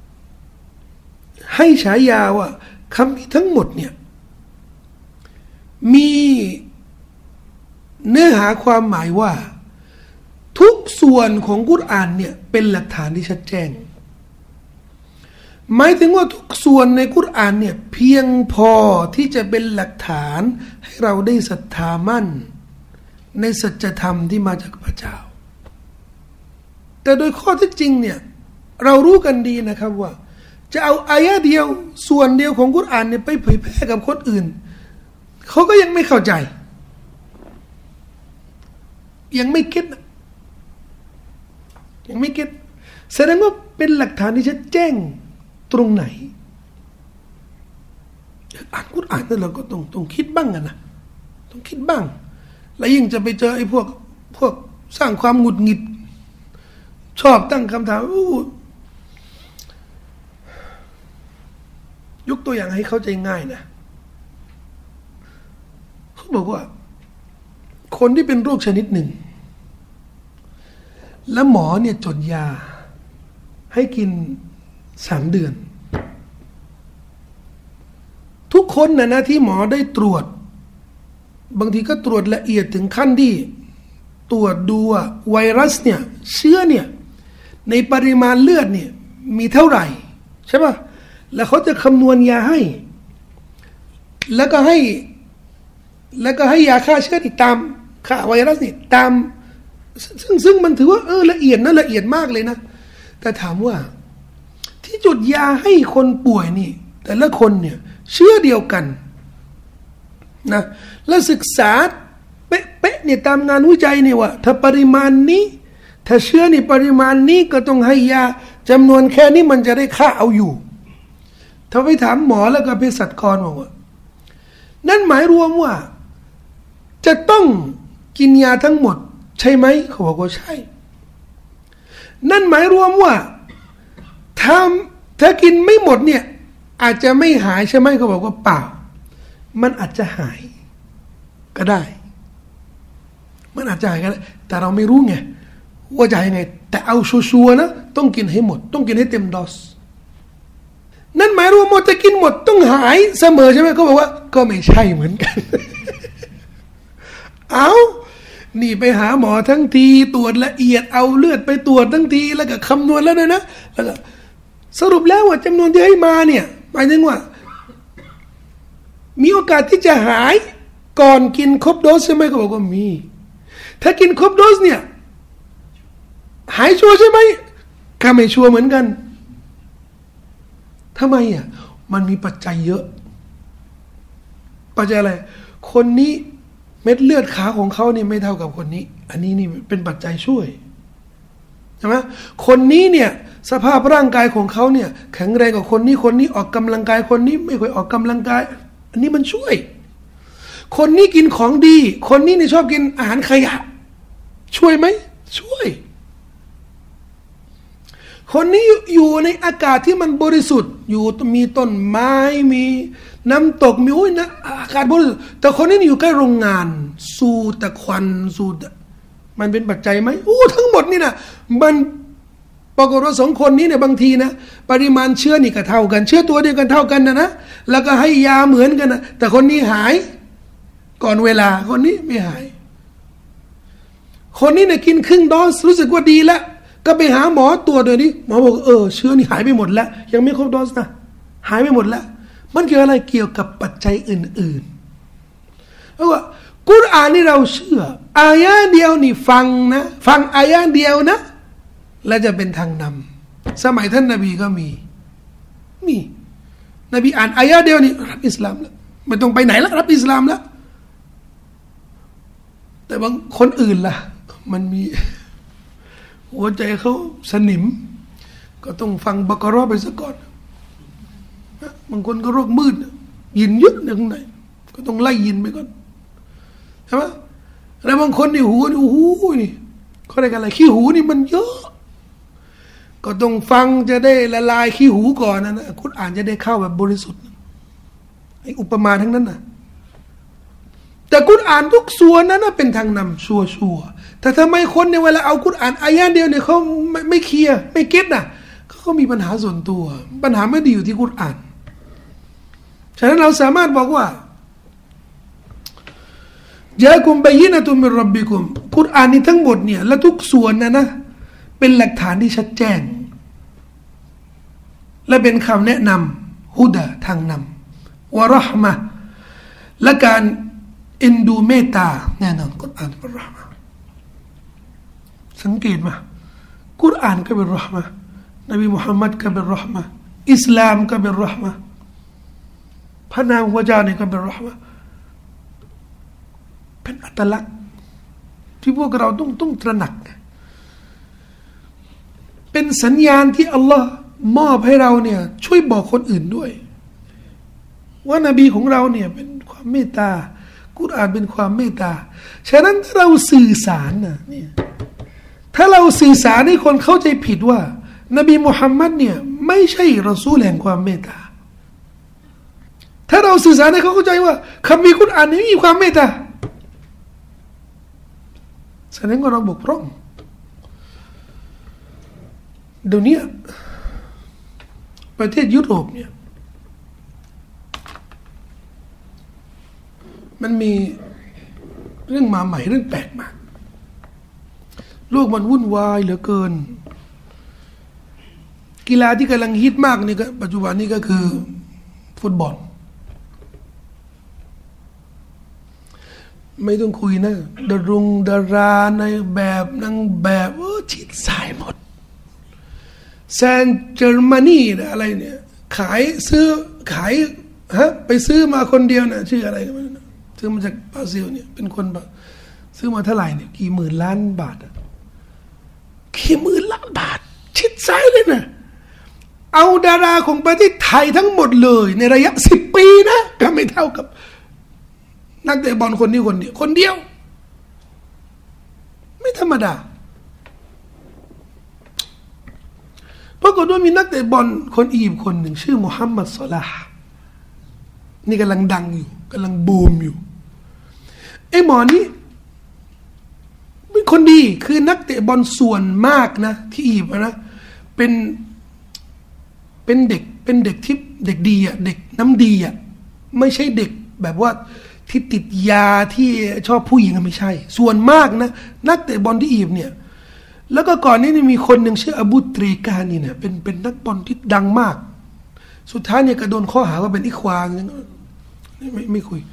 ให้ฉายาว่าคำนี้ทั้งหมดเนี่ยมีเนื้อหาความหมายว่าทุกส่วนของกุรอานเนี่ยเป็นหลักฐานที่ชัดแจ้งหมายถึงว่าทุกส่วนในกุรอานเนี่ยเพียงพอที่จะเป็นหลักฐานให้เราได้ศรัทธามั่นในสัจธรรมที่มาจากพระเจ้าแต่โดยข้อเท็จจริงเนี่ยเรารู้กันดีนะครับว่าจะเอาอายะเดียวส่วนเดียวของกุรอานเนี่ยไปเผยแพร่กับคนอื่นเขาก็ยังไม่เข้าใจยังไม่เก็ตยังไม่เก็ตแสดงว่าเป็นหลักฐานที่ชัดแจ้งตรงไหนอ่านกุรอานนั่นเราก็ต้องต้องคิดบ้างนะต้องคิดบ้างแล้วยิ่งจะไปเจอไอ้พวกพวกสร้างความหงุดหงิดชอบตั้งคำถามยกตัวอย่างให้เข้าใจง่ายนะเขาบอกว่าคนที่เป็นโรคชนิดหนึ่งแล้วหมอเนี่ยจดยาให้กินสามเดือนทุกคนนะนะที่หมอได้ตรวจบางทีก็ตรวจละเอียดถึงขั้นที่ตรวจดูว่าไวรัสเนี่ยเชื้อเนี่ยในปริมาณเลือดเนี่ยมีเท่าไหร่ใช่ป่ะแล้วเขาจะคำนวณยาให้แล้วก็ให้แล้วก็ให้ยาฆ่าเชื้อที่ตามฆ่าไวรัสนี่ตามซึ่งซึ่งมันถือว่าเออละเอียดนะละเอียดมากเลยนะแต่ถามว่าที่จุดยาให้คนป่วยนี่แต่ละคนเนี่ยเชื้อเดียวกันนะแล้วศึกษาเป๊ะๆเนี่ยตามงานวิจัยเนี่ยว่าถ้าปริมาณนี้ถ้าเชื้อนี่ปริมาณนี้ก็ต้องให้ยาจำนวนแค่นี้มันจะได้ฆ่าเอาอยู่ถ้าไปถามหมอแล้วก็เภสัชกรบอกว่านั่นหมายรวมว่าจะต้องกินยาทั้งหมดใช่ไหมเขาบอกว่าใช่นั่นหมายรวมว่าถ้าถ้ากินไม่หมดเนี่ยอาจจะไม่หายใช่ไหมเขาบอกว่าเปล่ามันอาจจะหายก็ได้มันอาจจะหายก็ได้แต่เราไม่รู้ไงว่าจะยังไงแต่เอาชัวร์ๆนะต้องกินให้หมดต้องกินให้เต็มโดสนั่นหมายรวมว่าจะกินหมดต้องหายเสมอใช่ไหมเขาบอกว่าก็ไม่ใช่เหมือนกัน เอานี่ไปหาหมอทั้งทีตรวจละเอียดเอาเลือดไปตรวจทั้งทีแล้วก็คำนวณแล้วนะนะแล้วก็สรุปแล้วว่าจำนวนที่ให้มาเนี่ยหมายถึงว่ามีโอกาสที่จะหายก่อนกินครบโดสใช่ไหมเขาบอกว่ามีถ้ากินครบโดสเนี่ยหายชัวร์ใช่ไหมก็ไม่ชัวร์เหมือนกันทำไมอ่ะมันมีปัจจัยเยอะปัจจัยอะไรคนนี้เม็ดเลือดขาวของเขานี่ไม่เท่ากับคนนี้อันนี้นี่เป็นปัจจัยช่วยใช่ไหมคนนี้เนี่ยสภาพร่างกายของเขาเนี่ยแข็งแรงกว่าคนนี้คนนี้ออกกำลังกายคนนี้ไม่ค่อยออกกำลังกายอันนี้มันช่วยคนนี้กินของดีคนนี้นี่ชอบกินอาหารขยะช่วยไหมช่วยคนนี้อยู่ในอากาศที่มันบริสุทธิ์อยู่มีต้นไม้มีน้ำตกมีโอ้ยนะอากาศบริสุทธิ์แต่คนนี้อยู่ใกล้โรงงานสูดแต่ควันสูดมันเป็นปัจจัยไหมโอ้ทั้งหมดนี่นะมันปรากฏว่าสองคนนี้เนี่ยบางทีนะปริมาณเชื้อนี่ก็เท่ากันเชื้อตัวเดียวกันเท่ากันนะนะแล้วก็ให้ยาเหมือนกันนะแต่คนนี้หายก่อนเวลาคนนี้ไม่หายคนนี้เนี่ยกินครึ่งโดสรู้สึกว่าดีแล้วก็ไปหาหมอตัวเดี๋ยวนี้หมอบอกเออเชื้อนี่หายไปหมดแล้วยังไม่ครบโดสนะหายไปหมดแล้วมันเกี่ยวอะไรเกี่ยวกับปัจจัยอื่นๆเพราะว่ากุรอานนี่เราเชื่ออายะเดียวนี่ฟังนะฟังอายะเดียวนะและจะเป็นทางนำสมัยท่านนบีก็มีมีนบีอ่านอายะเดียวนี่รับอิสลามแล้วไม่ต้องไปไหนแล้วรับอิสลามแล้วแต่บางคนอื่นล่ะมันมีหัวใจเขาสนิมก็ต้องฟังบักเราะห์ไปซะก่อนบางคนก็โรคมืดยินเยอะในข้างในก็ต้องไล่ยินไปก่อนใช่ไหมแล้วบางคนนี่หูนี่โอ้โหนี่เขาเรียกอะไรขี้หูนี่มันเยอะก็ต้องฟังจะได้ละลายขี้หูก่อนนะนะกุรอานจะได้เข้าแบบบริสุทธิ์ไอ้อุปมาทั้งนั้นนะแต่กุรอานทุกส่วนนั้นนะเป็นทางนำชัวชัวแต่ทำไมคนในเวลาเอากุรอานอายะเดียวเนี่ยเขาไม่ไม่เคลียร์ไม่เก็ตนะเขามีปัญหาส่วนตัวปัญหาไม่ได้อยู่ที่กุรอานฉะนั้นเราสามารถบอกว่าจากุมบะยินะตุมิรร็อบบิกุมกุรอานนี้ทั้งหมดเนี่ยและทุกส่วนนะนะเป็นหลักฐานที่ชัดแจ้งและเป็นคำแนะนำฮุดาทางนำวะเราะห์มะห์และการเอ็นดูเมตตาแน่นอนกุรอานเป็นเราะห์มะห์สังเกตมากุรอานก็เป็นเราะห์มะห์นบีมุฮัมมัดก็เป็นเราะห์มะห์อิสลามก็เป็นเราะห์มะห์พระนางพระเจ้านี่ก็เป็นเราะห์มะห์เป็นอัตลักษณ์ที่พวกเราต้องต้องตระหนักเป็นสัญญาณที่อัลลอฮ์มอบให้เราเนี่ยช่วยบอกคนอื่นด้วยว่านบีของเราเนี่ยเป็นความเมตตากุรอานเป็นความเมตตาฉะนั้นถ้าเราสื่อสารนะเนี่ยถ้าเราสื่อสารให้คนเข้าใจผิดว่านบีมุฮัมมัดเนี่ยไม่ใช่รอซูลแห่งความเมตตาถ้าเราสื่อสารให้เขาเข้าใจว่าคำมีกุรอานนี้มีความเมตตาแสดงว่าเราบกพร่องเดี๋ยวนี้ประเทศยุโรปเนี่ยมันมีเรื่องมาใหม่เรื่องแปลกมากโลกมันวุ่นวายเหลือเกินกีฬาที่กำลังฮิตมากนี่ก็ปัจจุบันนี้ก็คือฟุตบอลไม่ต้องคุยนะดารุงดาราในแบบนางแบบโอ้ชิดสายหมดแซนเจอร์มานีอะไรเนี่ยขายซื้อขายฮะไปซื้อมาคนเดียวนะชื่ออะไรกันนะซื้อมาจากบราซิลเนี่ยเป็นคนแบบซื้อมาเท่าไหร่เนี่ยกี่หมื่นล้านบาทอะกี่หมื่นล้านบาทชิดสายเลยนะเอาดาราของประเทศไทยทั้งหมดเลยในระยะสิบปีนะก็ไม่เท่ากับนักเตะบอลคนนี้คนเดียวคนเดียวไม่ธรรมดาปรากฏว่ามีนักเตะบอลคนอียิปต์คนหนึ่งชื่อมุฮัมมัดศอลาห์นี่กำลังดังอยู่กำลังบูมอยู่ไอ้หมอนี้เป็นคนดีคือนักเตะบอลส่วนมากนะที่อียิปต์นะเป็นเป็นเด็กเป็นเด็กที่เด็กดีอ่ะเด็กน้ำดีอ่ะไม่ใช่เด็กแบบว่าที่ติดยาที่ชอบผู้หญิงไม่ใช่ส่วนมากนะนักเตะบอลที่อียิปต์เนี่ยแล้วก็ก่อนนี้นี่มีคนหนึ่งชื่ออบูตรีกานี่เนี่ยเป็นเป็นนักบอลที่ดังมากสุดท้ายเนี่ยก็โดนข้อหาว่าเป็นอิควานไม่ไม่คุย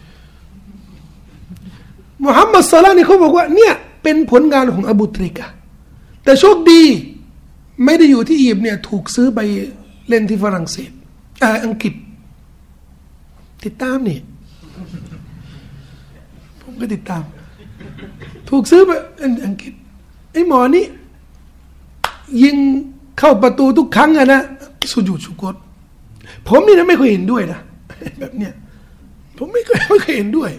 มุฮัมมัดศอลาห์นี่เขาบอกว่าเนี่ยเป็นผลงานของอบูตรีกาแต่โชคดีไม่ได้อยู่ที่อียิปต์เนี่ยถูกซื้อไปเล่นที่ฝรั่งเศสอ่าอังกฤษติดตามนี่ผมก็ติดตามถูกซื้อไปอังกฤษไอ้หมอนี่ยิงเข้าประตูทุกครั้งอะนะสุญูดชุกรผมนี่นะไม่เคยเห็นด้วยนะแบบเนี้ยผมไม่เคยไม่เคยเห็นด้วย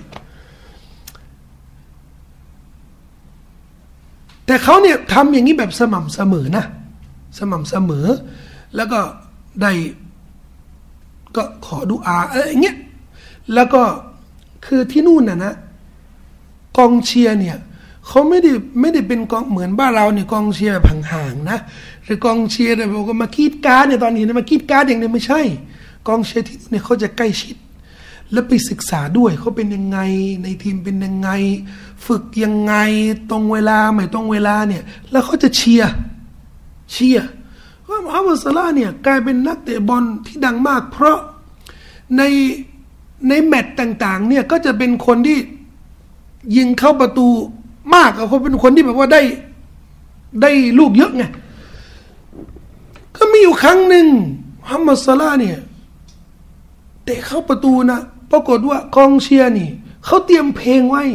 แต่เขาเนี่ยทำอย่างนี้แบบสม่ำเสมอนะสม่ำเสมอแล้วก็ได้ก็ขอดุอาอะไรอย่างเงี้ยแล้วก็คือที่นู่นน่ะนะกองเชียร์เนี่ยเขาไม่ได้ไม่ได้เป็นกองเหมือนบ้านเราเนี่ยกองเชียร์แบบห่างๆนะหรือกองเชียร์แบบว่ามากรีดการ์ดเนี่ยตอนนี้มากรีดการ์ดอย่างเดียวไม่ใช่กองเชียร์ที่เนี่ยเขาจะใกล้ชิดแล้วไปศึกษาด้วยเขาเป็นยังไงในทีมเป็นยังไงฝึกยังไงตรงเวลาไม่ตรงเวลาเนี่ยแล้วเขาจะเชียร์เชียร์ว่ามุฮัมมัดศอลาห์เนี่ยกลายเป็นนักเตะบอลที่ดังมากเพราะในในแมตช์ต่างๆเนี่ยก็จะเป็นคนที่ยิงเข้าประตูมากเขาเป็นคนที่แบบว่าได้ได้ลูกเยอะไงก็มีอยู่ครั้งหนึ่งมุฮัมมัดศอลาห์เนี่ยเตะเข้าประตูนะปรากฏว่ากองเชียร์นี่เขาเตรียมเพลงไว้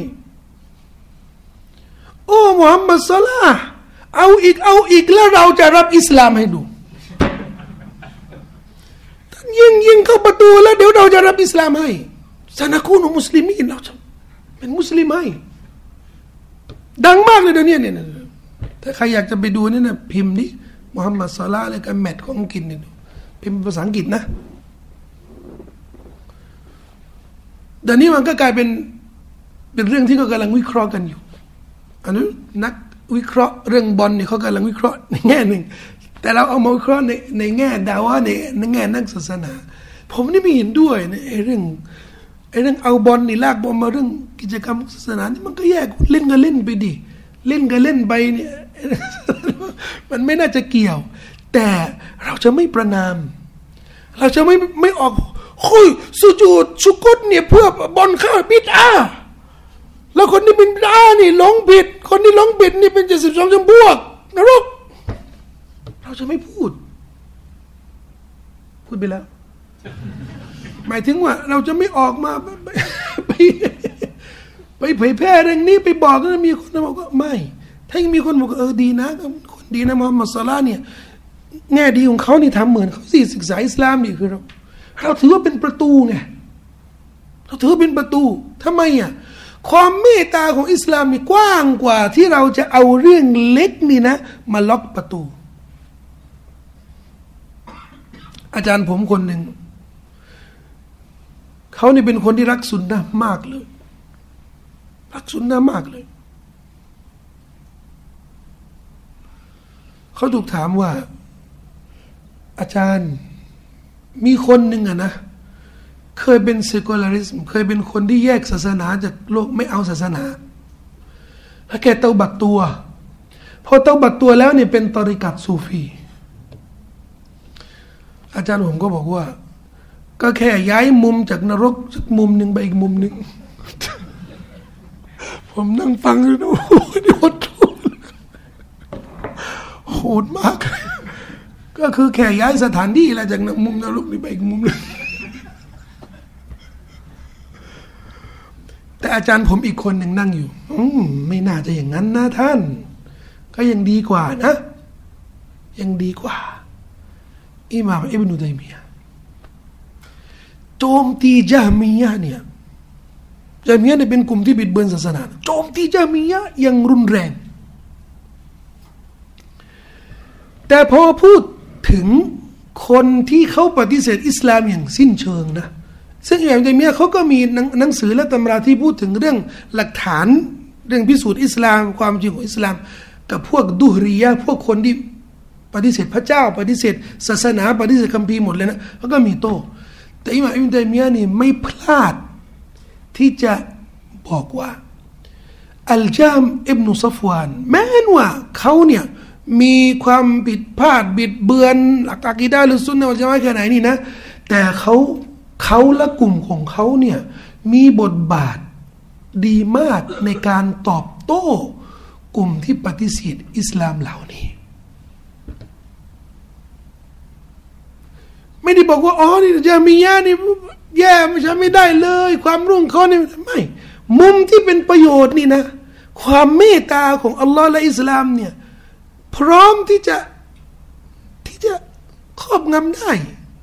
โอ้มุฮัมมัดศอลาห์เอาอีกเอาอีกแล้วเราจะรับอิสลามให้ดูท่านยิงยิงเข้าประตูแล้วเดี๋ยวเราจะรับอิสลามให้ซานาคูนมุสลิมีนเราจะเป็นมุสลิมให้ดังมากเลยเดี๋ยวนี้เนี่ยถ้าใครอยากจะไปดูนี่นะพิมพ์นี้มุฮัมมัดศ็อลลัลลอฮุอะลัยฮิวะซัลลัมกับแมทของอังกฤษเนี่ยพิมพ์ภาษาอังกฤษนะเดี๋ยวนี้มันก็กลายเป็นเป็นเรื่องที่เขากำลังวิเคราะห์กันอยู่อันนี้นักวิเคราะห์เรื่องบอลเนี่ยเขากำลังวิเคราะห์ในแง่หนึ่งแต่เราเอามาวิเคราะห์ในในแง่ดาวะในในแง่นักศาสนาผมนี่ไม่เห็นด้วยในไอ้เรื่องไอ้เรื่องเอาบอลนี่ลากบอลมาเรื่องกิจกรรมศาสนานี่มันก็แยกเล่นก็เล่นไปดิเล่นก็เล่นไปเนี่ยมันไม่น่าจะเกี่ยวแต่เราจะไม่ประนามเราจะไม่ไม่ออกคุยสุญูดชุกุดเนี่ยเพื่อบอลเข้าบิดอาแล้วคนนี้เป็นบิดอานี่หลงผิดคนที่หลงผิดนี่เป็นเจ็ดสิบสองจำพวกนรกเราจะไม่พูดพูดไปแล้วหมายถึงว่าเราจะไม่ออกมาไปไปไปเผยแพร่เรื่องนี้ไปบอกแล้วมีคนบอกว่าไม่ถ้ายังมีคนบอกเออดีนะคนดีนะมุฮัมมัดศ็อลลัลลอฮุอะลัยฮิวะซัลลัมเนี่ยแง่ดีของเขานี่ทำเหมือนเขาสิศึกษาอิสลามนี่คือเราเราถือว่าเป็นประตูไงเราถือว่าเป็นประตูทำไมอ่ะความเมตตาของอิสลามนี่กว้างกว่าที่เราจะเอาเรื่องเล็กนี่นะมาล็อกประตูอาจารย์ผมคนหนึ่งเขานี่เป็นคนที่รักสุนนะมากเลยรักสุนนะมากเลยเขาถูกถามว่าอาจารย์มีคนหนึ่งอะนะเคยเป็นเซคูลาริสม์เคยเป็นคนที่แยกศาสนาจากโลกไม่เอาศาสนาแล้วแกเตาบัตตัวพอเตาบัตตัวแล้วเนี่ยเป็นตอริกัตซูฟีอาจารย์ผมก็บอกว่าก็แค่ย้ายมุมจากนรกจากมุมหนึ่งไปอีกมุมหนึ่งผมนั่งฟังอยู่นะโอ้โหนี่โหดโหดมากก็คือแค่ย้ายสถานที่แล้วจากมุมนรกนี่ไปอีกมุมหนึ่งแต่อาจารย์ผมอีกคนหนึ่งนั่งอยู่อืมไม่น่าจะอย่างนั้นนะท่านก็ยังดีกว่านะยังดีกว่าอิหม่ามอิบนุตัยมียะห์โจมตีญะฮ์มียะห์เนี่ยญะฮ์มียะห์เนี่ยเป็นกลุ่มที่บิดเบือนศาสนาโจมตีญะฮ์มียะห์อย่างรุนแรงแต่พอพูดถึงคนที่เขาปฏิเสธอิสลามอย่างสิ้นเชิงนะซึ่งอิหม่ามอิบนุตัยมียะห์เขาก็มีหนังสือและตำราที่พูดถึงเรื่องหลักฐานเรื่องพิสูจน์อิสลามความจริงของอิสลามกับพวกดุฮรียะห์พวกคนที่ปฏิเสธพระเจ้าปฏิเสธศาสนาปฏิเสธคัมภีร์หมดเลยนะเขาก็มีโต้แต่อิหม่ามอิบนุตัยมียะห์นี่ไม่พลาดที่จะบอกว่าอัลจามอิบนุซัฟวานแม้นว่าเขาเนี่ยมีความผิดพลาดบิดเบือนหลักอะกีดะห์หรือซุนนะฮ์วัลญะมาอะฮ์แค่ไหนนี่นะแต่เขาเขาและกลุ่มของเขาเนี่ยมีบทบาทดีมากในการตอบโต้กลุ่มที่ปฏิเสธอิสลามเหล่านี้ไม่ได้บอกว่าอ๋อนี่ญะฮ์มียะห์นี่แย่ไม่ใช่ไม่ได้เลยความรุ่งเขานี่ไม่มุมที่เป็นประโยชน์นี่นะความเมตตาของอัลลอฮ์และอิสลามเนี่ยพร้อมที่จะที่จะครอบงำได้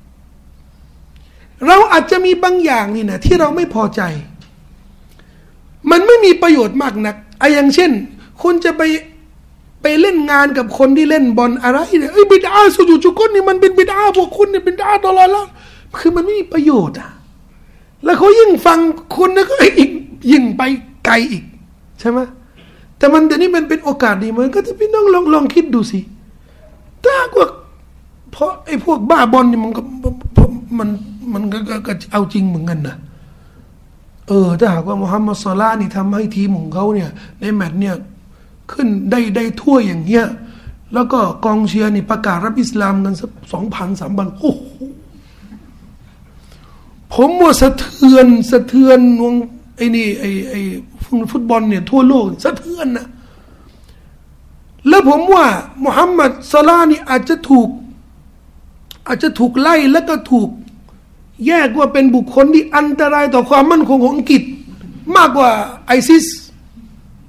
เราอาจจะมีบางอย่างนี่นะที่เราไม่พอใจมันไม่มีประโยชน์มากนักไอ้อย่างเช่นคุณจะไปไปเล่นงานกับคนที่เล่นบอลอะไรเนี่ยไอ้บิดอาสุญูจุกนนี่มันเป็นบิดอาพวกคุณเนี่ยบิดอาตลอดแล้วคือมันไม่มีประโยชน์อ่ะแล้วเขายิ่งฟังคุณนะก็อีกยิ่งไปไกลอีกใช่ไหมแต่มันเดี๋ยวนี้มันเป็นโอกาสดีมันก็จะพี่น้องลองลองคิดดูสิถ้าว่าเพราะไอ้พวกบ้าบอลนี่มันก็มันมันก็ก็เอาจริงเหมือนกันนะเออถ้าหากว่ามุฮัมมัดศ็อลลัลลอฮุอะลัยฮิวะซัลลัมนี่ทำให้ทีมของเขาเนี่ยในแมตช์เนี่ยขึ้นได้ได้ถ้วยอย่างเงี้ยแล้วก็กองเชียร์นี่ประกาศรับอิสลามกันสักสองพันสามพันโอ้โหผมว่าสะเทือนสะเทือนวงไอ้นี่ไอ้ไอ้ฟุตบอลเนี่ยทั่วโลกสะเทือนนะแล้วผมว่ามุฮัมมัดศ็อลลัลลอฮุอะลัยฮิวะซัลลัมนี่อาจจะถูกอาจจะถูกไล่แล้วก็ถูกแยกว่าเป็นบุคคลที่อันตรายต่อความมั่นคงของอังกฤษมากกว่าไอซิส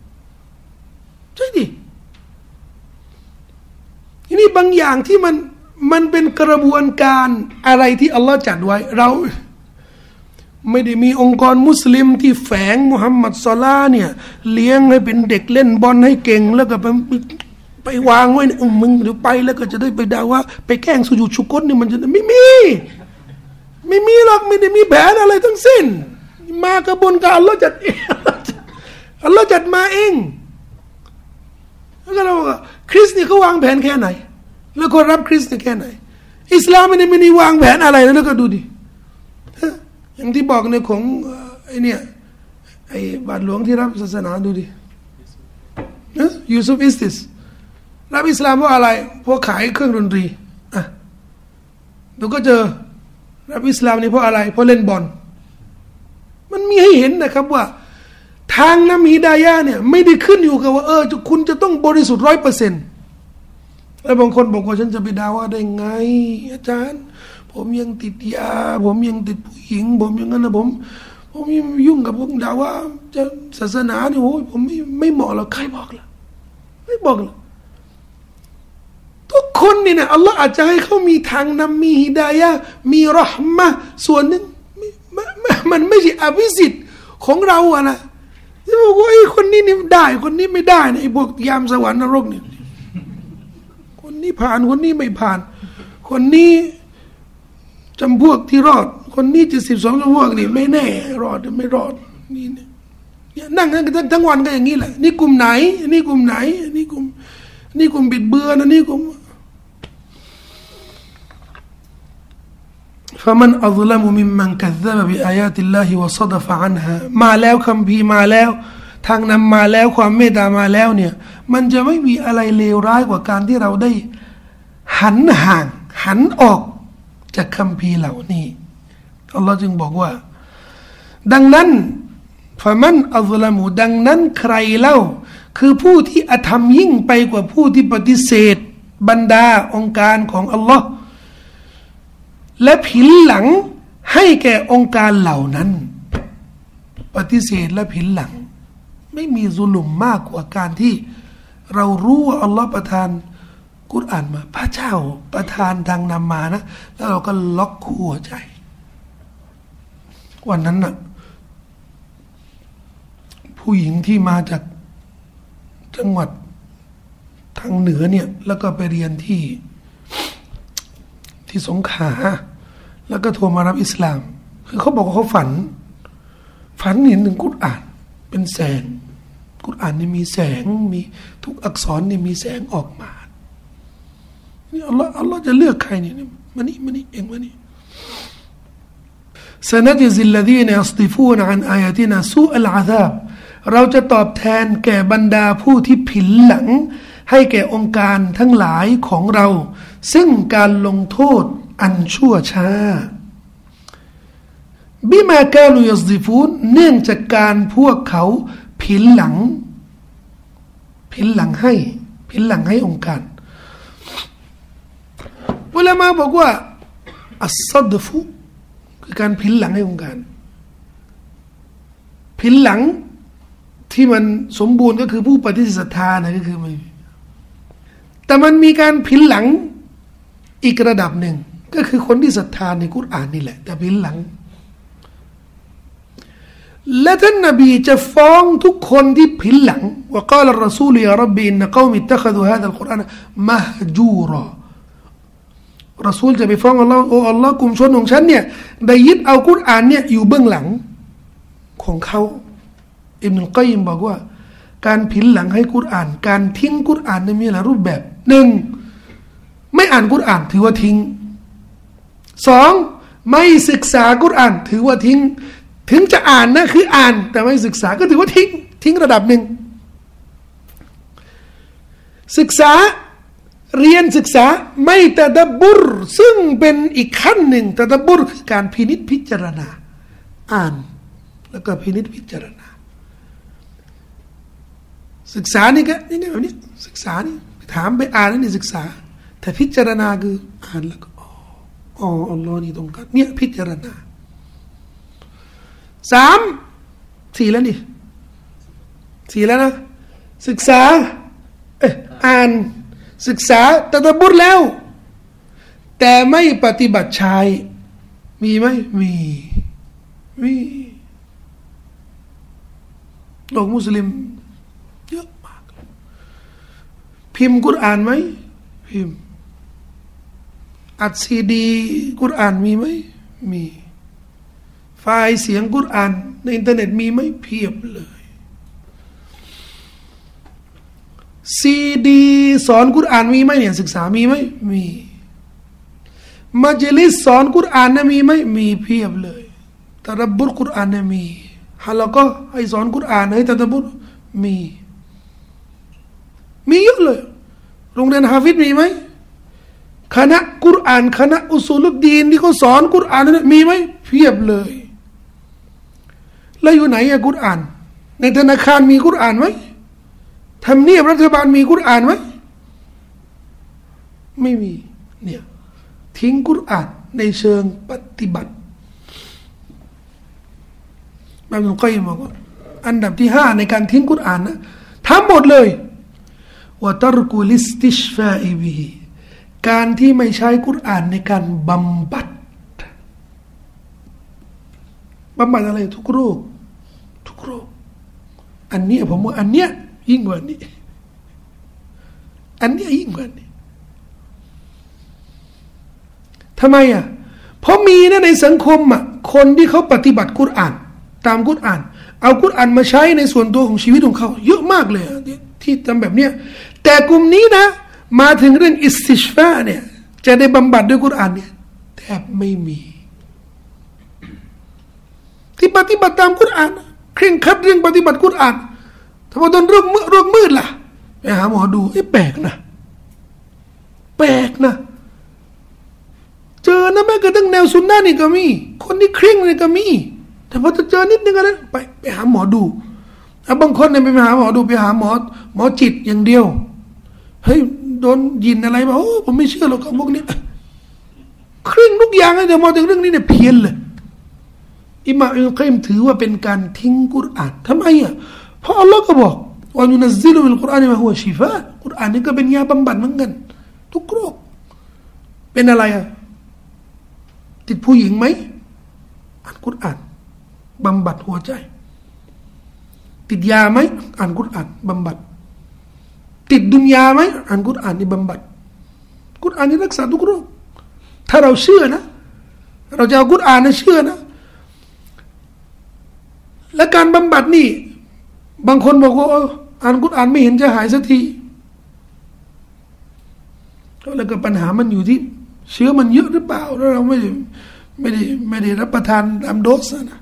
ใช่ดิทีนี้บางอย่างที่มันมันเป็นกระบวนการอะไรที่อัลลอฮ์จัดไว้เราไม่ได้มีองค์กรมุสลิมที่แฝงมุฮัมมัดศ็อลลัลลอฮุเนี่ยเลี้ยงให้เป็นเด็กเล่นบอลให้เก่งแล้วก็ไปไปวางไว้เนี่ยมึงเดี๋ยวไปแล้วก็จะได้ไปด่าว่าไปแกล้งสุญูดชุกรนี่มันจะไม่มีไม่มีหรอกไม่ได้มีแผนอะไรทั้งสิ้นมากระบวนการอัลลอฮ์จัดเองอัลลอฮ์จัดมาเองแล้วก็เราบอกคริสต์นี่เขาวางแผนแค่ไหนแล้วคนรับคริสต์นี่แค่ไหนอิสลามไม่ได้ไม่ได้วางแผนอะไรแล้วก็ดูดิอย่างที่บอกในของไอ้เนี่ยไอ้บาทหลวงที่รับศาสนาดูดินะยูซุฟอิสติสรับอิสลามเพราะอะไรเพราะขายเครื่องดนตรีอ่ะดูก็เจอรับอิสลามนี่เพราะอะไรเพราะเล่นบอลมันมีให้เห็นนะครับว่าทางนำฮิดายะห์เนี่ยไม่ได้ขึ้นอยู่กับว่าเออคุณจะต้องบริสุทธิ์ร้อยเปอร์เซ็นต์แล้วบางคนบอกว่าฉันจะไปด่าว่าได้ไงอาจารย์ผมยังติดยาผมยังติดผู้หญิงผมอย่างนั้นนะผมผมยุ่งกับพวกด่าว่าจะศาสนาเนี่ยโอ้ยผมไม่ไม่เหมาะหรอกใครบอกล่ะไม่บอกล่ะทุกคนนี่นะอัลลอฮ์อาจจะให้เขามีทางนำมีฮิดายะห์มีเราะห์มะห์ส่วนหนึ่งมันไม่ใช่อภิสิทธิ์ของเราอะนะที่บอกว่าไอ้คนนี้นี่ได้คนนี้ไม่ได้นะไอ้พวกยามสวรรค์นรกนี่คนนี้ผ่านคนนี้ไม่ผ่านคนนี้จำพวกที่รอดคนนี้จะสิบสองจำพวกนี่ไม่แน่รอดหรือไม่รอดนี่เนี่ยนั่งกันทั้งวันก็อย่างนี้แหละนี่กลุ่มไหนนี่กลุ่มไหนนี่กลุ่มนี่กลุ่มบิดเบือนนี่กลุ่มفمن أظلم ممن كذب بآيات الله وصدف عنها มาแล้วคัมภีร์มาแล้วทางนำมาแล้วความเมตตามาแล้วเนี่ยมันจะไม่มีอะไรเลวร้ายกว่าการที่เราได้หันห่างหันออกจากคัมภีร์เหล่านี้อัลลอฮ์จึงบอกว่าดังนั้นฟะมันอัซละมูดังนั้นใครเล่าคือผู้ที่อธรรมยิ่งไปกว่าผู้ที่ปฏิเสธบรรดาองค์การของอัลลอฮ์และผินหลังให้แก่องค์การเหล่านั้นปฏิเสธและผินหลังไม่มีซุลุมมากกว่าการที่เรารู้ว่าอัลลอฮ์ประทานกุรอานมาพระเจ้าประทานทางนำมานะแล้วเราก็ล็อกหัวใจวันนั้นน่ะผู้หญิงที่มาจากจังหวัดทางเหนือเนี่ยแล้วก็ไปเรียนที่ที่สงขลาแล้วก็โทรมารับอิสลามคือเขาบอกว่าเขาฝันฝันเห็นถึงกุรอานเป็นแสงกุรอานนี่มีแสงมีทุกอักษรนี่มีแสงออกมานี่อัลลอฮ์อัลลอฮ์จะเลือกใครเนี่ยมานี่มานี่เองมานี่سنجزي الذين يصدفون عن آياتنا سوء العذاب เราจะตอบแทนแก่บรรดาผู้ที่ผินหลังให้แก่องค์การทั้งหลายของเราซึ่งการลงโทษอันชั่วช้าบิมากาลูยัสดิฟูนเนื่องจากการพวกเขาผินหลังผินหลังให้ผินหลังให้องค์การอุลามะบอกว่าอัสซัดฟุคือการผินหลังให้องค์การผินหลังที่มันสมบูรณ์ก็คือผู้ปฏิเสธศรัทธานะก็คือไม่แต่มันมีการผินหลังอีกระดับหนึ่งก็คือคนที่ศรัทธาในกุรอานนี่แหละแต่ผินหลังและท่านนบีจะฟ้องทุกคนที่ผินหลังว่า قال الرسول يا ربي إن قومي اتخذوا هذا القرآن مهجورا รอซูลจะไปฟ้องอัลลอฮ์โอ้อัลลอฮ์กลุ่มชนของฉันเนี่ยได้ยึดเอากุรอานเนี่ยอยู่เบื้องหลังของเขาอิบนุลกัยยิมบอกว่าการผินหลังให้กุรอานการทิ้งกุรอานมีหลายรูปแบบหนึ่งไม่อ่านกุรอานถือว่าทิ้งสองไม่ศึกษากุรอานถือว่าทิ้งถึงจะอ่านนะคืออ่านแต่ไม่ศึกษาก็ถือว่าทิ้งทิ้งระดับหนึ่งศึกษาเรียนศึกษาไม่ตะดับบุรซึ่งเป็นอีกขั้นหนึ่งตะดับบุรคือการพินิจพิจารณาอ่านแล้วก็พินิจพิจารณาศึกษานี่ก็นี่แบบนี้ศึกษานี่ถามไปอ่านนี่ศึกษาแต่พิจารณาคืออ่านแล้วก็อ๋ออ๋ออัลลอฮ์นี่ตรงกันเนี่ยพิจารณาสามสี่แล้วนี่สี่แล้วนะศึกษาเอออ่านศึกษาตะดับบุรแล้วแต่ไม่ปฏิบัติใช้มีไหมมีมีโลกมุสลิมเยอะมากพิมพ์กุรอานไหมพิมพ์อัดซีดีกุรอานมีไหมมีไฟล์เสียงกุรอานในอินเทอร์เน็ตมีไหมเพียบเลยซีดีสอนกุรอานมีไหมเนี่ยศึกษามีไหมมีมัจลิสสอนกุรอานนะมีไหมมีเพียบเลยตะดับบุรกุรอานนะมีฮะแล้วก็ให้สอนกุรอานให้ตะดับบุรมีมีเยอะเลยโรงเรียนฮาฟิซมีไหมคณะกุรอานคณะอุซูลุดดีนที่เขาสอนกุรอานนั้นมีไหมเพียบเลยแล้วอยู่ไหนอะกุรอานในธนาคารมีกุรอานไหมทำเนียบรัฐบาลมีกุรอานไหมไม่มีเนี่ยทิ้งกุรอานในเชิงปฏิบัติบางคนก็ยังบอกว่าอันดับที่ห้าในการทิ้งกุรอานนะทั้งหมดเลยวะตรกุลิสติชฟาอิบิฮิการที่ไม่ใช้กุรอานในการบำบัดบำบัดอะไรทุกโรคทุกโรคอันนี้ผมว่าอันเนี้ยยิ่งกว่านี้อันเนี้ยยิ่งกว่านี้ทำไมอ่ะเพราะมีนะในสังคมอ่ะคนที่เขาปฏิบัติกุรอานตามกุรอานเอากุรอานมาใช้ในส่วนตัวของชีวิตของเขาเยอะมากเลยที่ทำแบบเนี้ยแต่กลุ่มนี้นะมาถึงเรื่องอิสติชฟาเนี่ยจะได้บำบัดด้วยกุรอานเนี่ยแทบไม่มีที่ปฏิบัติตามกุรอานเคร่งครัดเรื่องปฏิบัติกุรอานถ้าว่าโดนโรคมืดโรคมืดล่ะไปหาหมอดูไอ้แปลกนะแปลกนะเจอนะแม้กระทั่งแนวซุนนะนี่ก็มีคนที่เคร่งนี่ก็มีแต่พอจะเจอนิดนึงอะไรไปไปหาหมอดูบางคนเนี่ยไปหาหมอดูไปหาหมอหมอจิตอย่างเดียวเฮ้ยโดนยินอะไรมาโอ้ผมไม่เชื่อหรอกพวกนี้เคร่งทุกอย่างเลยแต่มองถึงเรื่องนี้เนี่ยเพี้ยนเลยอิหม่ามอิบนุกัยยิมถือว่าเป็นการทิ้งกุรอานทำไมอ่ะเพราะอัลลอฮ์ก็บอกว่านุนัซซิลุมินัลกุรอานมาฮุวะชิฟากุรอานนี่ก็เป็นยาบำบัดเหมือนกันทุกโรคเป็นอะไรอ่ะติดผู้หญิงไหมอ่านกุรอานบำบัดหัวใจติดยาไหมอ่านกุรอานบำบัดติดดุนยาไหมอ่านกุรอานนี่บำบัดกุรอานนี่รักษาทุกโรคถ้าเราเชื่อนะเราจะเอากุรอานนะเชื่อนะและการบำบัดนี่บางคนบอกว่าอ่านกุรอานไม่เห็นจะหายสักทีแล้วก็ปัญหามันอยู่ที่เชื้อมันเยอะหรือเปล่าแล้วเราไม่ได้ไม่ได้ไม่ได้รับประทานตามโดสนะ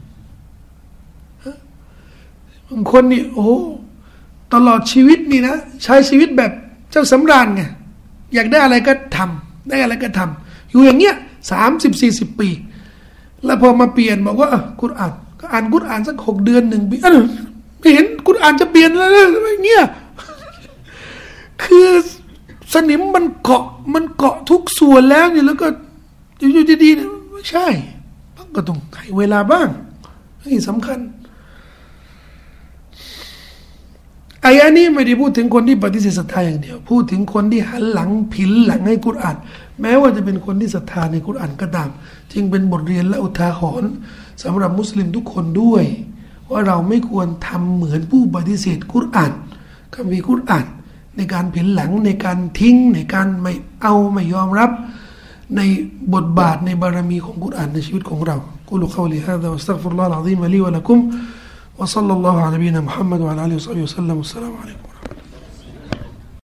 บางคนนี่โอ้ตลอดชีวิตนี่นะใช้ชีวิตแบบเจ้าสำราญไงอยากได้อะไรก็ทำได้อะไรก็ทำอยู่อย่างเงี้ยสามสิบสี่สิบปีแล้วพอมาเปลี่ยนบอกว่ากุรอานก็อ่านกุรอานสักหกเดือนหนึ่งปีไม่เห็นกุรอานจะเปลี่ยนอะไรอะไรเงี้ยคือสนิมมันเกาะมันเกาะทุกส่วนแล้วนี่แล้วก็อยู่ๆดีๆเนี่ยไม่ใช่ก็ต้องให้เวลาบ้างนี่สำคัญอายะนี้ไม่ได้พูดถึงคนที่ปฏิเสธศรัทธาอย่างเดียวพูดถึงคนที่หันหลังผินหลังให้กุรอานแม้ว่าจะเป็นคนที่ศรัทธาในกุรอานก็ตามจึงเป็นบทเรียนและอุทาหรณ์สำหรับมุสลิมทุกคนด้วยว่าเราไม่ควรทำเหมือนผู้ปฏิเสธกุรอานคัมภีร์กุรอานในการผินหลังในการทิ้งในการไม่เอาไม่ยอมรับในบทบาทในบารมีของกุรอานในชีวิตของเรากุลุกอลิฮะซาวัสตัฆฟิรุลลอฮุลอะซีมลิวะละกุมوصلى الله على نبينا محمد وعلى اله وصحبه وسلم والسلام عليكم